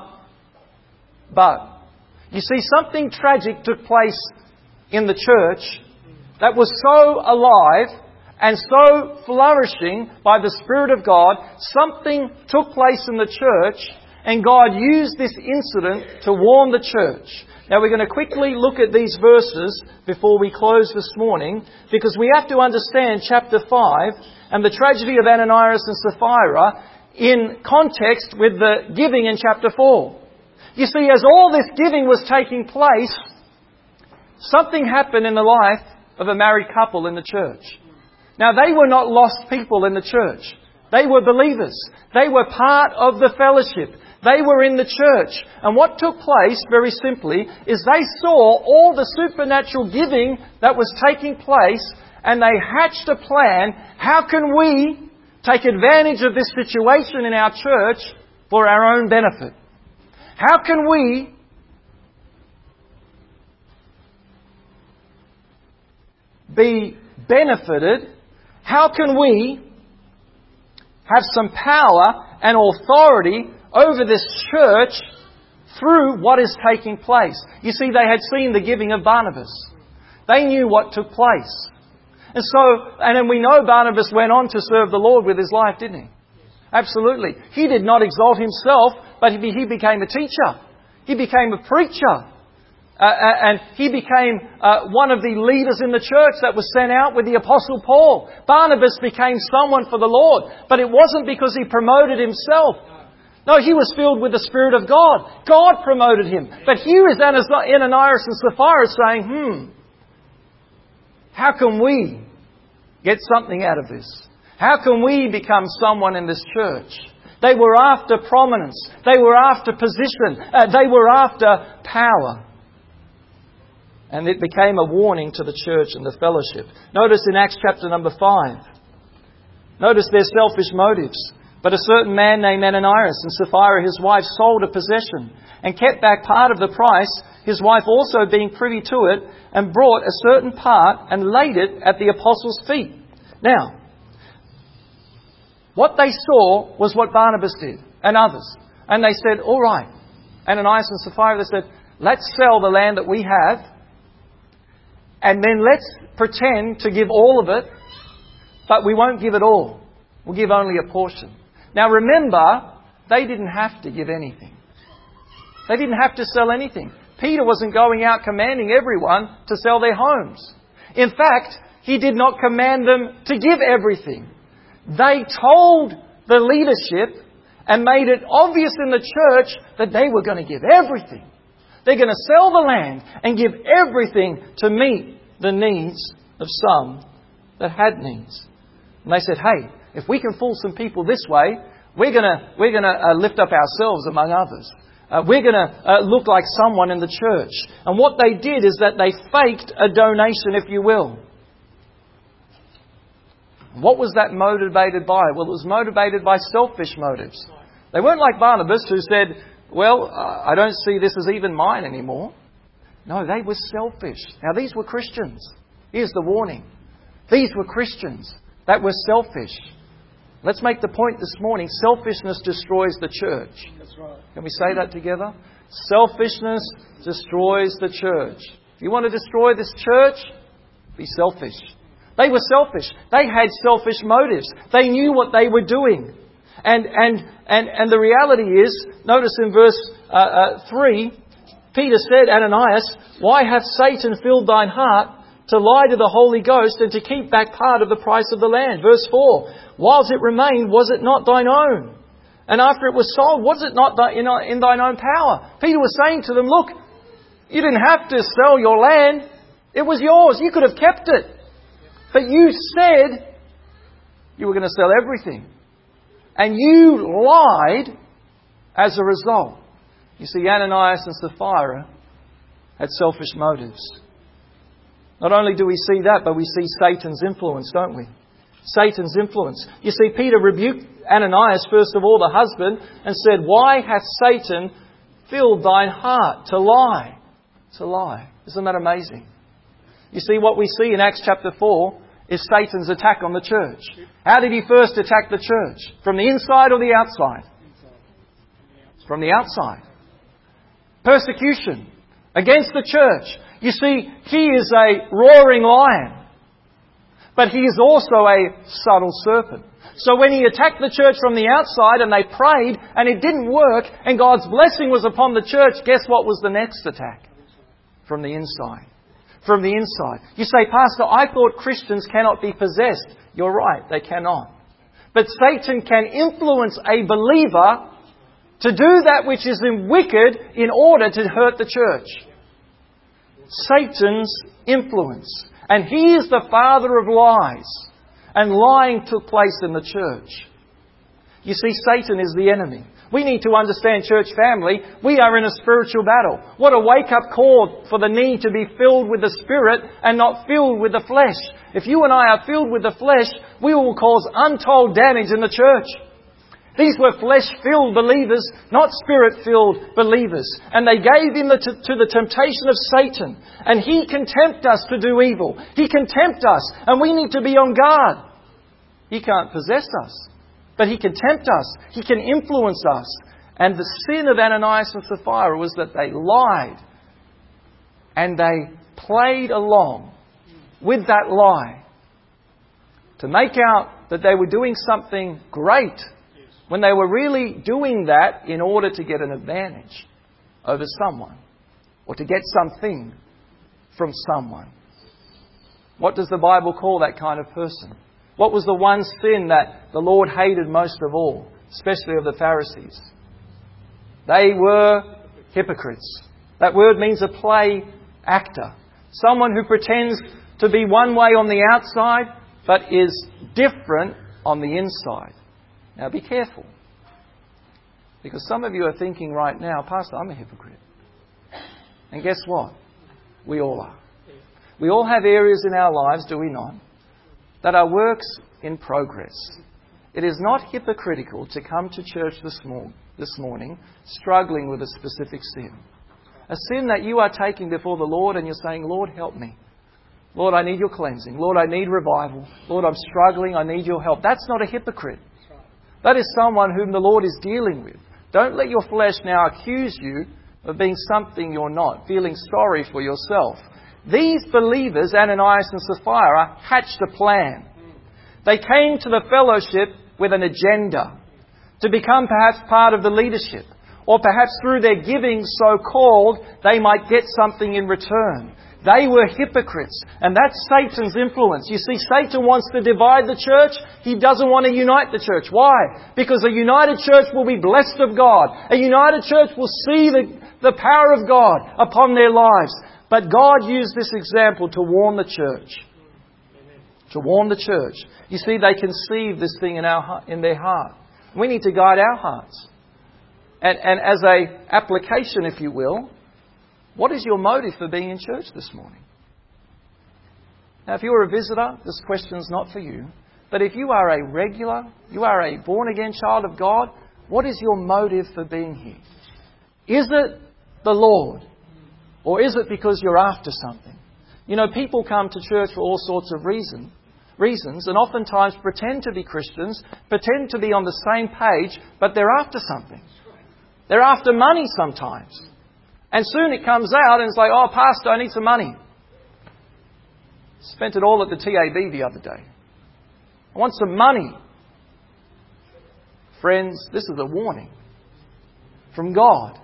Speaker 1: You see, something tragic took place in the church that was so alive and so flourishing by the Spirit of God. Something took place in the church, and God used this incident to warn the church, Now we're going to quickly look at these verses before we close this morning, because we have to understand chapter 5 and the tragedy of Ananias and Sapphira in context with the giving in chapter 4. You see, as all this giving was taking place, something happened in the life of a married couple in the church. Now, they were not lost people in the church. They were believers. They were part of the fellowship. They were in the church. And what took place, very simply, is they saw all the supernatural giving that was taking place, and they hatched a plan. How can we take advantage of this situation in our church for our own benefit? How can we be benefited? How can we have some power and authority over this church through what is taking place? You see, they had seen the giving of Barnabas. They knew what took place. And then we know Barnabas went on to serve the Lord with his life, didn't he? Absolutely. He did not exalt himself, but he became a teacher. He became a preacher. And he became one of the leaders in the church that was sent out with the Apostle Paul. Barnabas became someone for the Lord. But it wasn't because he promoted himself. No, he was filled with the Spirit of God. God promoted him. But here is Ananias and Sapphira saying, how can we get something out of this? How can we become someone in this church? They were after prominence. They were after position. They were after power. And it became a warning to the church and the fellowship. Notice in Acts chapter number 5. Notice their selfish motives. But a certain man named Ananias and Sapphira, his wife, sold a possession and kept back part of the price, his wife also being privy to it, and brought a certain part and laid it at the apostles' feet. Now, what they saw was what Barnabas did and others. And they said, all right, Ananias and Sapphira, they said, let's sell the land that we have, and then let's pretend to give all of it, but we won't give it all. We'll give only a portion. Now remember, they didn't have to give anything. They didn't have to sell anything. Peter wasn't going out commanding everyone to sell their homes. In fact, he did not command them to give everything. They told the leadership and made it obvious in the church that they were going to give everything. They're going to sell the land and give everything to meet the needs of some that had needs. And they said, hey, if we can fool some people this way, we're going to lift up ourselves among others. We're going to look like someone in the church. And what they did is that they faked a donation, if you will. What was that motivated by? Well, it was motivated by selfish motives. They weren't like Barnabas, who said, well, I don't see this as even mine anymore. No, they were selfish. Now, these were Christians. Here's the warning. These were Christians that were selfish. Let's make the point this morning. Selfishness destroys the church. That's right. Can we say that together? Selfishness destroys the church. If you want to destroy this church, be selfish. They were selfish. They had selfish motives. They knew what they were doing. And the reality is, notice in verse 3, Peter said, Ananias, why hath Satan filled thine heart to lie to the Holy Ghost and to keep back part of the price of the land? Verse 4, whilst it remained, was it not thine own? And after it was sold, was it not in thine own power? Peter was saying to them, look, you didn't have to sell your land. It was yours. You could have kept it. But you said you were going to sell everything. And you lied as a result. You see, Ananias and Sapphira had selfish motives. Not only do we see that, but we see Satan's influence, don't we? Satan's influence. You see, Peter rebuked Ananias, first of all, the husband, and said, why hath Satan filled thine heart to lie? To lie. Isn't that amazing? You see, what we see in Acts chapter 4 is Satan's attack on the church. How did he first attack the church? From the inside or the outside? From the outside. Persecution against the church. You see, he is a roaring lion, but he is also a subtle serpent. So when he attacked the church from the outside and they prayed and it didn't work and God's blessing was upon the church, guess what was the next attack? from the inside. From the inside. You say, Pastor, I thought Christians cannot be possessed. You're right, they cannot. But Satan can influence a believer to do that which is wicked in order to hurt the church. Satan's influence. And he is the father of lies. And lying took place in the church. You see, Satan is the enemy. We need to understand, church family, we are in a spiritual battle. What a wake-up call for the need to be filled with the Spirit and not filled with the flesh. If you and I are filled with the flesh, we will cause untold damage in the church. These were flesh-filled believers, not Spirit-filled believers. And they gave in to the temptation of Satan. And he can tempt us to do evil. He can tempt us, and we need to be on guard. He can't possess us. But he can tempt us. He can influence us. And the sin of Ananias and Sapphira was that they lied. And they played along with that lie to make out that they were doing something great when they were really doing that in order to get an advantage over someone or to get something from someone. What does the Bible call that kind of person? What was the one sin that the Lord hated most of all, especially of the Pharisees? They were hypocrites. That word means a play actor. Someone who pretends to be one way on the outside, but is different on the inside. Now be careful. Because some of you are thinking right now, Pastor, I'm a hypocrite. And guess what? We all are. We all have areas in our lives, do we not, that are works in progress. It is not hypocritical to come to church this morning struggling with a specific sin. A sin that you are taking before the Lord and you're saying, Lord, help me. Lord, I need your cleansing. Lord, I need revival. Lord, I'm struggling. I need your help. That's not a hypocrite. That is someone whom the Lord is dealing with. Don't let your flesh now accuse you of being something you're not, feeling sorry for yourself. These believers, Ananias and Sapphira, hatched a plan. They came to the fellowship with an agenda to become perhaps part of the leadership, or perhaps through their giving, so-called, they might get something in return. They were hypocrites, and that's Satan's influence. You see, Satan wants to divide the church. He doesn't want to unite the church. Why? Because a united church will be blessed of God. A united church will see the power of God upon their lives. But God used this example to warn the church. To warn the church. You see, they conceive this thing in their heart. We need to guide our hearts. And as a application, if you will, what is your motive for being in church this morning? Now, if you're a visitor, this question's not for you. But if you are a regular, you are a born-again child of God, what is your motive for being here? Is it the Lord? Or is it because you're after something? You know, people come to church for all sorts of reasons, and oftentimes pretend to be Christians, pretend to be on the same page, but they're after something. They're after money sometimes. And soon it comes out and it's like, oh, Pastor, I need some money. Spent it all at the TAB the other day. I want some money. Friends, this is a warning from God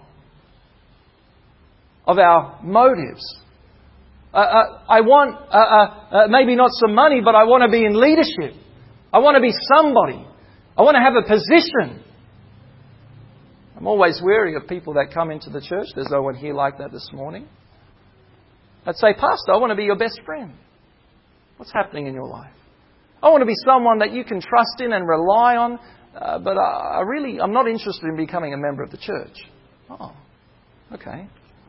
Speaker 1: of our motives. I want maybe not some money, but I want to be in leadership. I want to be somebody. I want to have a position. I'm always wary of people that come into the church. There's no one here like that this morning. I'd say, Pastor, I want to be your best friend. What's happening in your life? I want to be someone that you can trust in and rely on, but I'm not interested in becoming a member of the church. Oh, okay.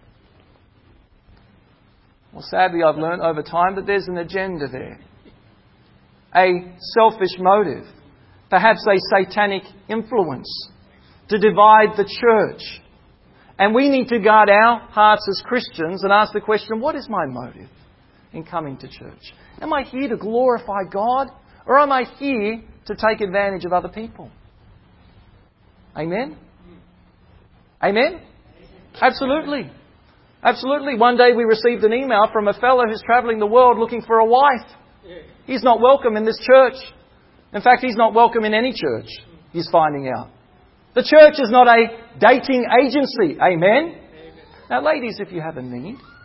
Speaker 1: Well, sadly, I've learned over time that there's an agenda there. A selfish motive. Perhaps a satanic influence to divide the church. And we need to guard our hearts as Christians and ask the question, what is my motive in coming to church? Am I here to glorify God, or am I here to take advantage of other people? Amen? Amen? Absolutely. Absolutely. One day we received an email from a fellow who's travelling the world looking for a wife. He's not welcome in this church. In fact, he's not welcome in any church, he's finding out. The church is not a dating agency. Amen? Now, ladies, if you have a need,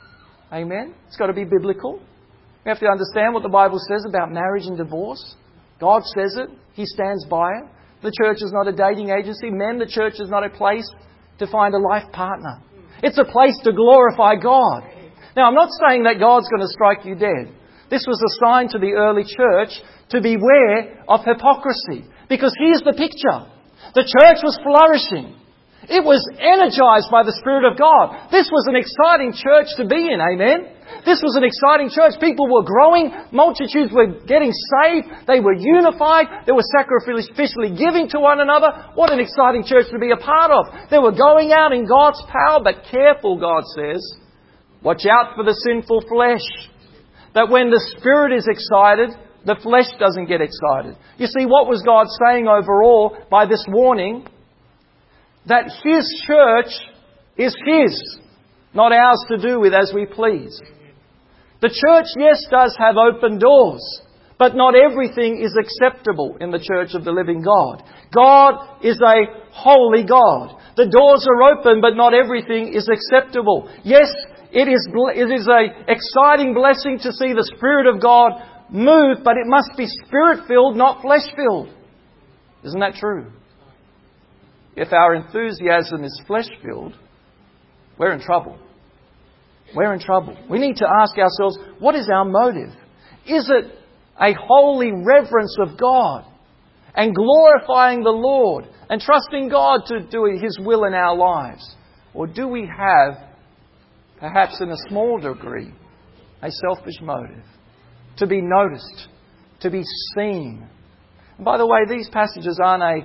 Speaker 1: Amen? It's got to be biblical. We have to understand what the Bible says about marriage and divorce. God says it. He stands by it. The church is not a dating agency. Men, the church is not a place to find a life partner. It's a place to glorify God. Now, I'm not saying that God's going to strike you dead. This was a sign to the early church to beware of hypocrisy. Because here's the picture. The church was flourishing. It was energized by the Spirit of God. This was an exciting church to be in, amen? This was an exciting church. People were growing. Multitudes were getting saved. They were unified. They were sacrificially giving to one another. What an exciting church to be a part of. They were going out in God's power, but careful, God says. Watch out for the sinful flesh. That when the Spirit is excited, the flesh doesn't get excited. You see, what was God saying overall by this warning? That His church is His, not ours to do with as we please. The church, yes, does have open doors, but not everything is acceptable in the church of the living God. God is a holy God. The doors are open, but not everything is acceptable. Yes, it is an exciting blessing to see the Spirit of God move, but it must be Spirit-filled, not flesh-filled. Isn't that true? If our enthusiasm is flesh-filled, we're in trouble. We're in trouble. We need to ask ourselves, what is our motive? Is it a holy reverence of God and glorifying the Lord and trusting God to do His will in our lives? Or do we have, perhaps in a small degree, a selfish motive? To be noticed, to be seen. And by the way, these passages aren't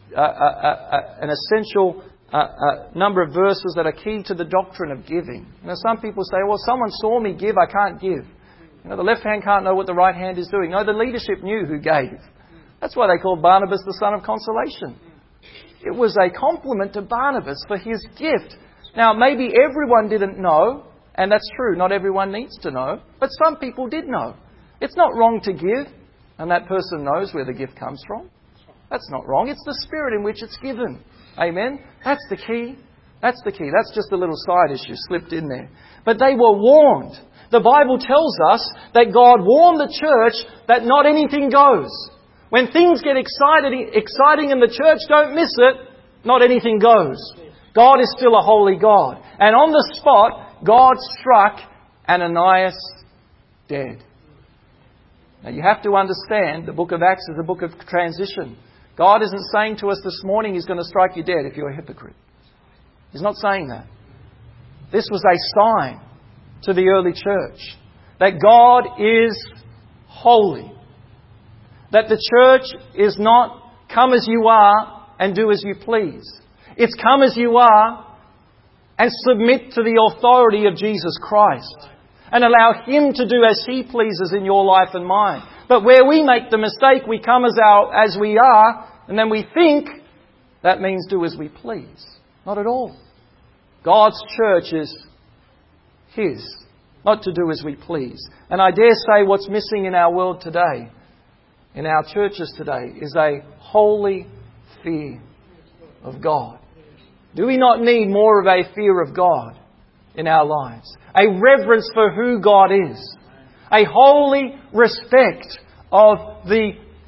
Speaker 1: an essential number of verses that are key to the doctrine of giving. Some people say, well, someone saw me give, I can't give. The left hand can't know what the right hand is doing. No, the leadership knew who gave. That's why they called Barnabas the son of consolation. It was a compliment to Barnabas for his gift. Now, maybe everyone didn't know, and that's true, not everyone needs to know, but some people did know. It's not wrong to give, and that person knows where the gift comes from. That's not wrong. It's the spirit in which it's given. Amen? That's the key. That's the key. That's just a little side issue slipped in there. But they were warned. The Bible tells us that God warned the church that not anything goes. When things get exciting in the church, don't miss it. Not anything goes. God is still a holy God. And on the spot, God struck Ananias dead. Now you have to understand, the book of Acts is a book of transition. God isn't saying to us this morning He's going to strike you dead if you're a hypocrite. He's not saying that. This was a sign to the early church that God is holy. That the church is not come as you are and do as you please. It's come as you are and submit to the authority of Jesus Christ. And allow Him to do as He pleases in your life and mine. But where we make the mistake, we come as we are, and then we think that means do as we please. Not at all. God's church is His, not to do as we please. And I dare say what's missing in our world today, in our churches today, is a holy fear of God. Do we not need more of a fear of God in our lives? A reverence for who God is. A holy respect of the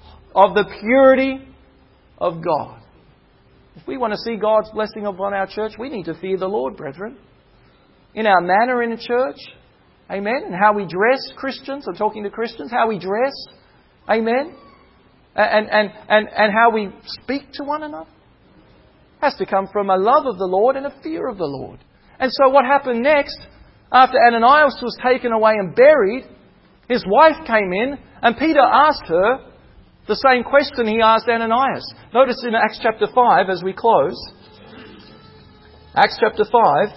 Speaker 1: purity of God. If we want to see God's blessing upon our church, we need to fear the Lord, brethren. In our manner in the church. Amen. And how we dress, Christians. I'm talking to Christians. How we dress. Amen. And how we speak to one another. Has to come from a love of the Lord and a fear of the Lord. And so what happened next, after Ananias was taken away and buried, his wife came in and Peter asked her the same question he asked Ananias. Notice in Acts chapter 5 as we close. Acts chapter 5,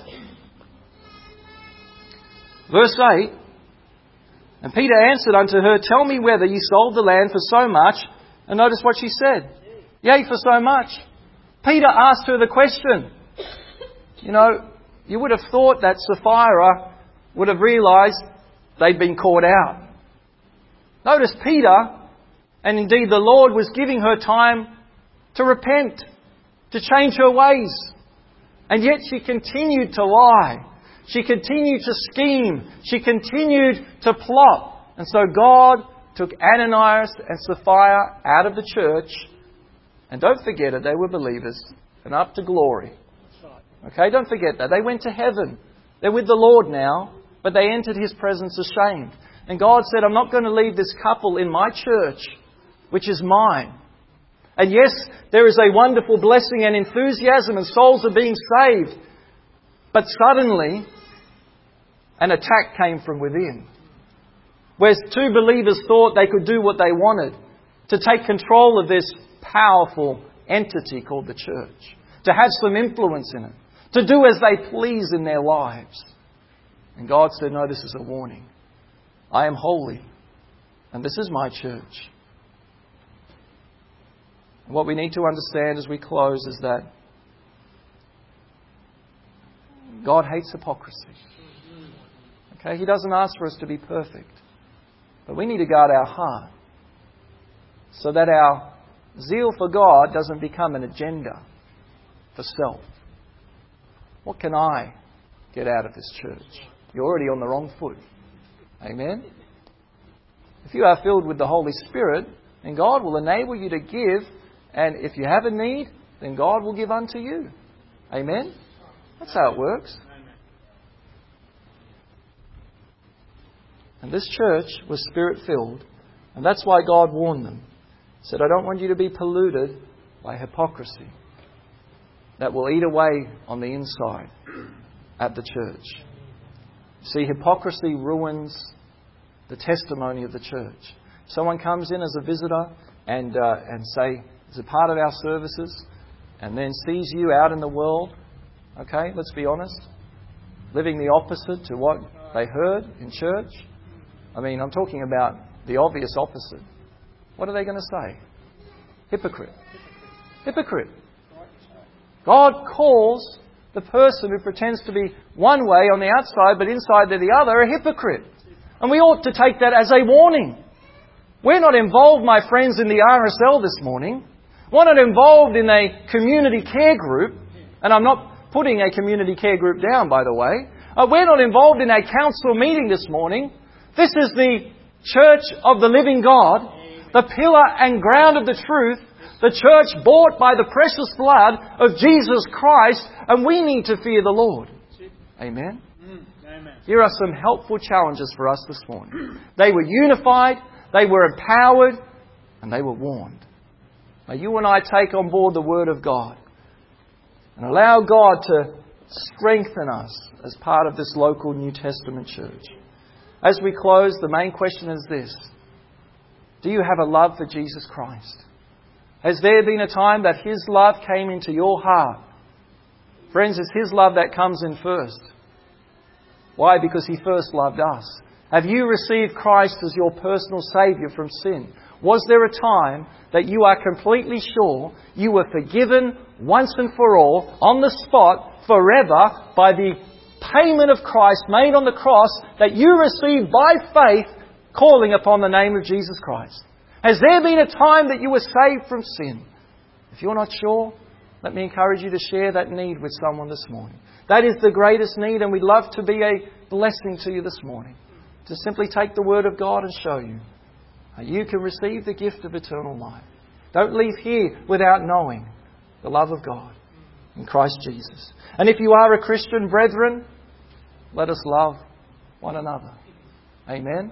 Speaker 1: verse 8. And Peter answered unto her, Tell me whether ye sold the land for so much. And notice what she said. Yea, for so much. Peter asked her the question. You would have thought that Sapphira would have realised they'd been caught out. Notice Peter, and indeed the Lord, was giving her time to repent, to change her ways. And yet she continued to lie. She continued to scheme. She continued to plot. And so God took Ananias and Sapphira out of the church. And don't forget it, they were believers and up to glory. Okay, don't forget that. They went to heaven. They're with the Lord now, but they entered His presence ashamed. And God said, I'm not going to leave this couple in my church, which is mine. And yes, there is a wonderful blessing and enthusiasm and souls are being saved. But suddenly, an attack came from within. Where two believers thought they could do what they wanted, to take control of this powerful entity called the church, to have some influence in it, to do as they please in their lives. And God said, no, this is a warning. I am holy, and this is my church. And what we need to understand as we close is that God hates hypocrisy. Okay, He doesn't ask for us to be perfect. But we need to guard our heart so that our zeal for God doesn't become an agenda for self. What can I get out of this church? You're already on the wrong foot. Amen? If you are filled with the Holy Spirit, then God will enable you to give. And if you have a need, then God will give unto you. Amen? That's how it works. And this church was Spirit-filled. And that's why God warned them. He said, I don't want you to be polluted by hypocrisy that will eat away on the inside at the church. See, hypocrisy ruins the testimony of the church. Someone comes in as a visitor and say, is a part of our services, and then sees you out in the world, okay, let's be honest, living the opposite to what they heard in church. I mean, I'm talking about the obvious opposite. What are they going to say? Hypocrite. Hypocrite. God calls the person who pretends to be one way on the outside, but inside they're the other, a hypocrite. And we ought to take that as a warning. We're not involved, my friends, in the RSL this morning. We're not involved in a community care group. And I'm not putting a community care group down, by the way. We're not involved in a council meeting this morning. This is the church of the living God, the pillar and ground of the truth, the church bought by the precious blood of Jesus Christ, and we need to fear the Lord. Amen? Here are some helpful challenges for us this morning. They were unified, they were empowered, and they were warned. May you and I take on board the Word of God and allow God to strengthen us as part of this local New Testament church. As we close, the main question is this. Do you have a love for Jesus Christ? Has there been a time that His love came into your heart? Friends, it's His love that comes in first. Why? Because He first loved us. Have you received Christ as your personal Saviour from sin? Was there a time that you are completely sure you were forgiven once and for all, on the spot, forever, by the payment of Christ made on the cross that you received by faith, calling upon the name of Jesus Christ? Has there been a time that you were saved from sin? If you're not sure, let me encourage you to share that need with someone this morning. That is the greatest need, and we'd love to be a blessing to you this morning. To simply take the Word of God and show you how you can receive the gift of eternal life. Don't leave here without knowing the love of God in Christ Jesus. And if you are a Christian, brethren, let us love one another. Amen?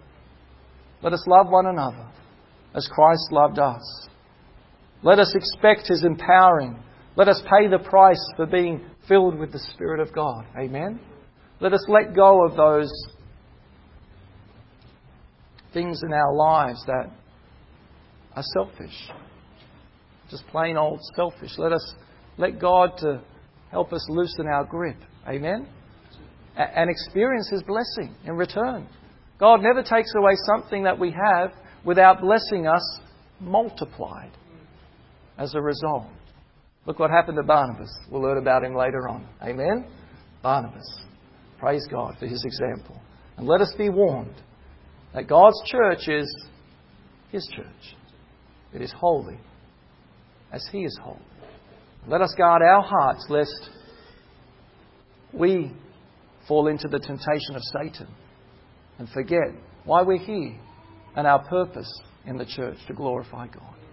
Speaker 1: Let us love one another as Christ loved us. Let us expect His empowering. Let us pay the price for being filled with the Spirit of God. Amen? Let us let go of those things in our lives that are selfish. Just plain old selfish. Let us let God to help us loosen our grip. Amen? And experience His blessing in return. God never takes away something that we have without blessing us multiplied as a result. Look what happened to Barnabas. We'll learn about him later on. Amen? Barnabas. Praise God for his example. And let us be warned that God's church is His church. It is holy as He is holy. Let us guard our hearts lest we fall into the temptation of Satan and forget why we're here and our purpose in the church to glorify God.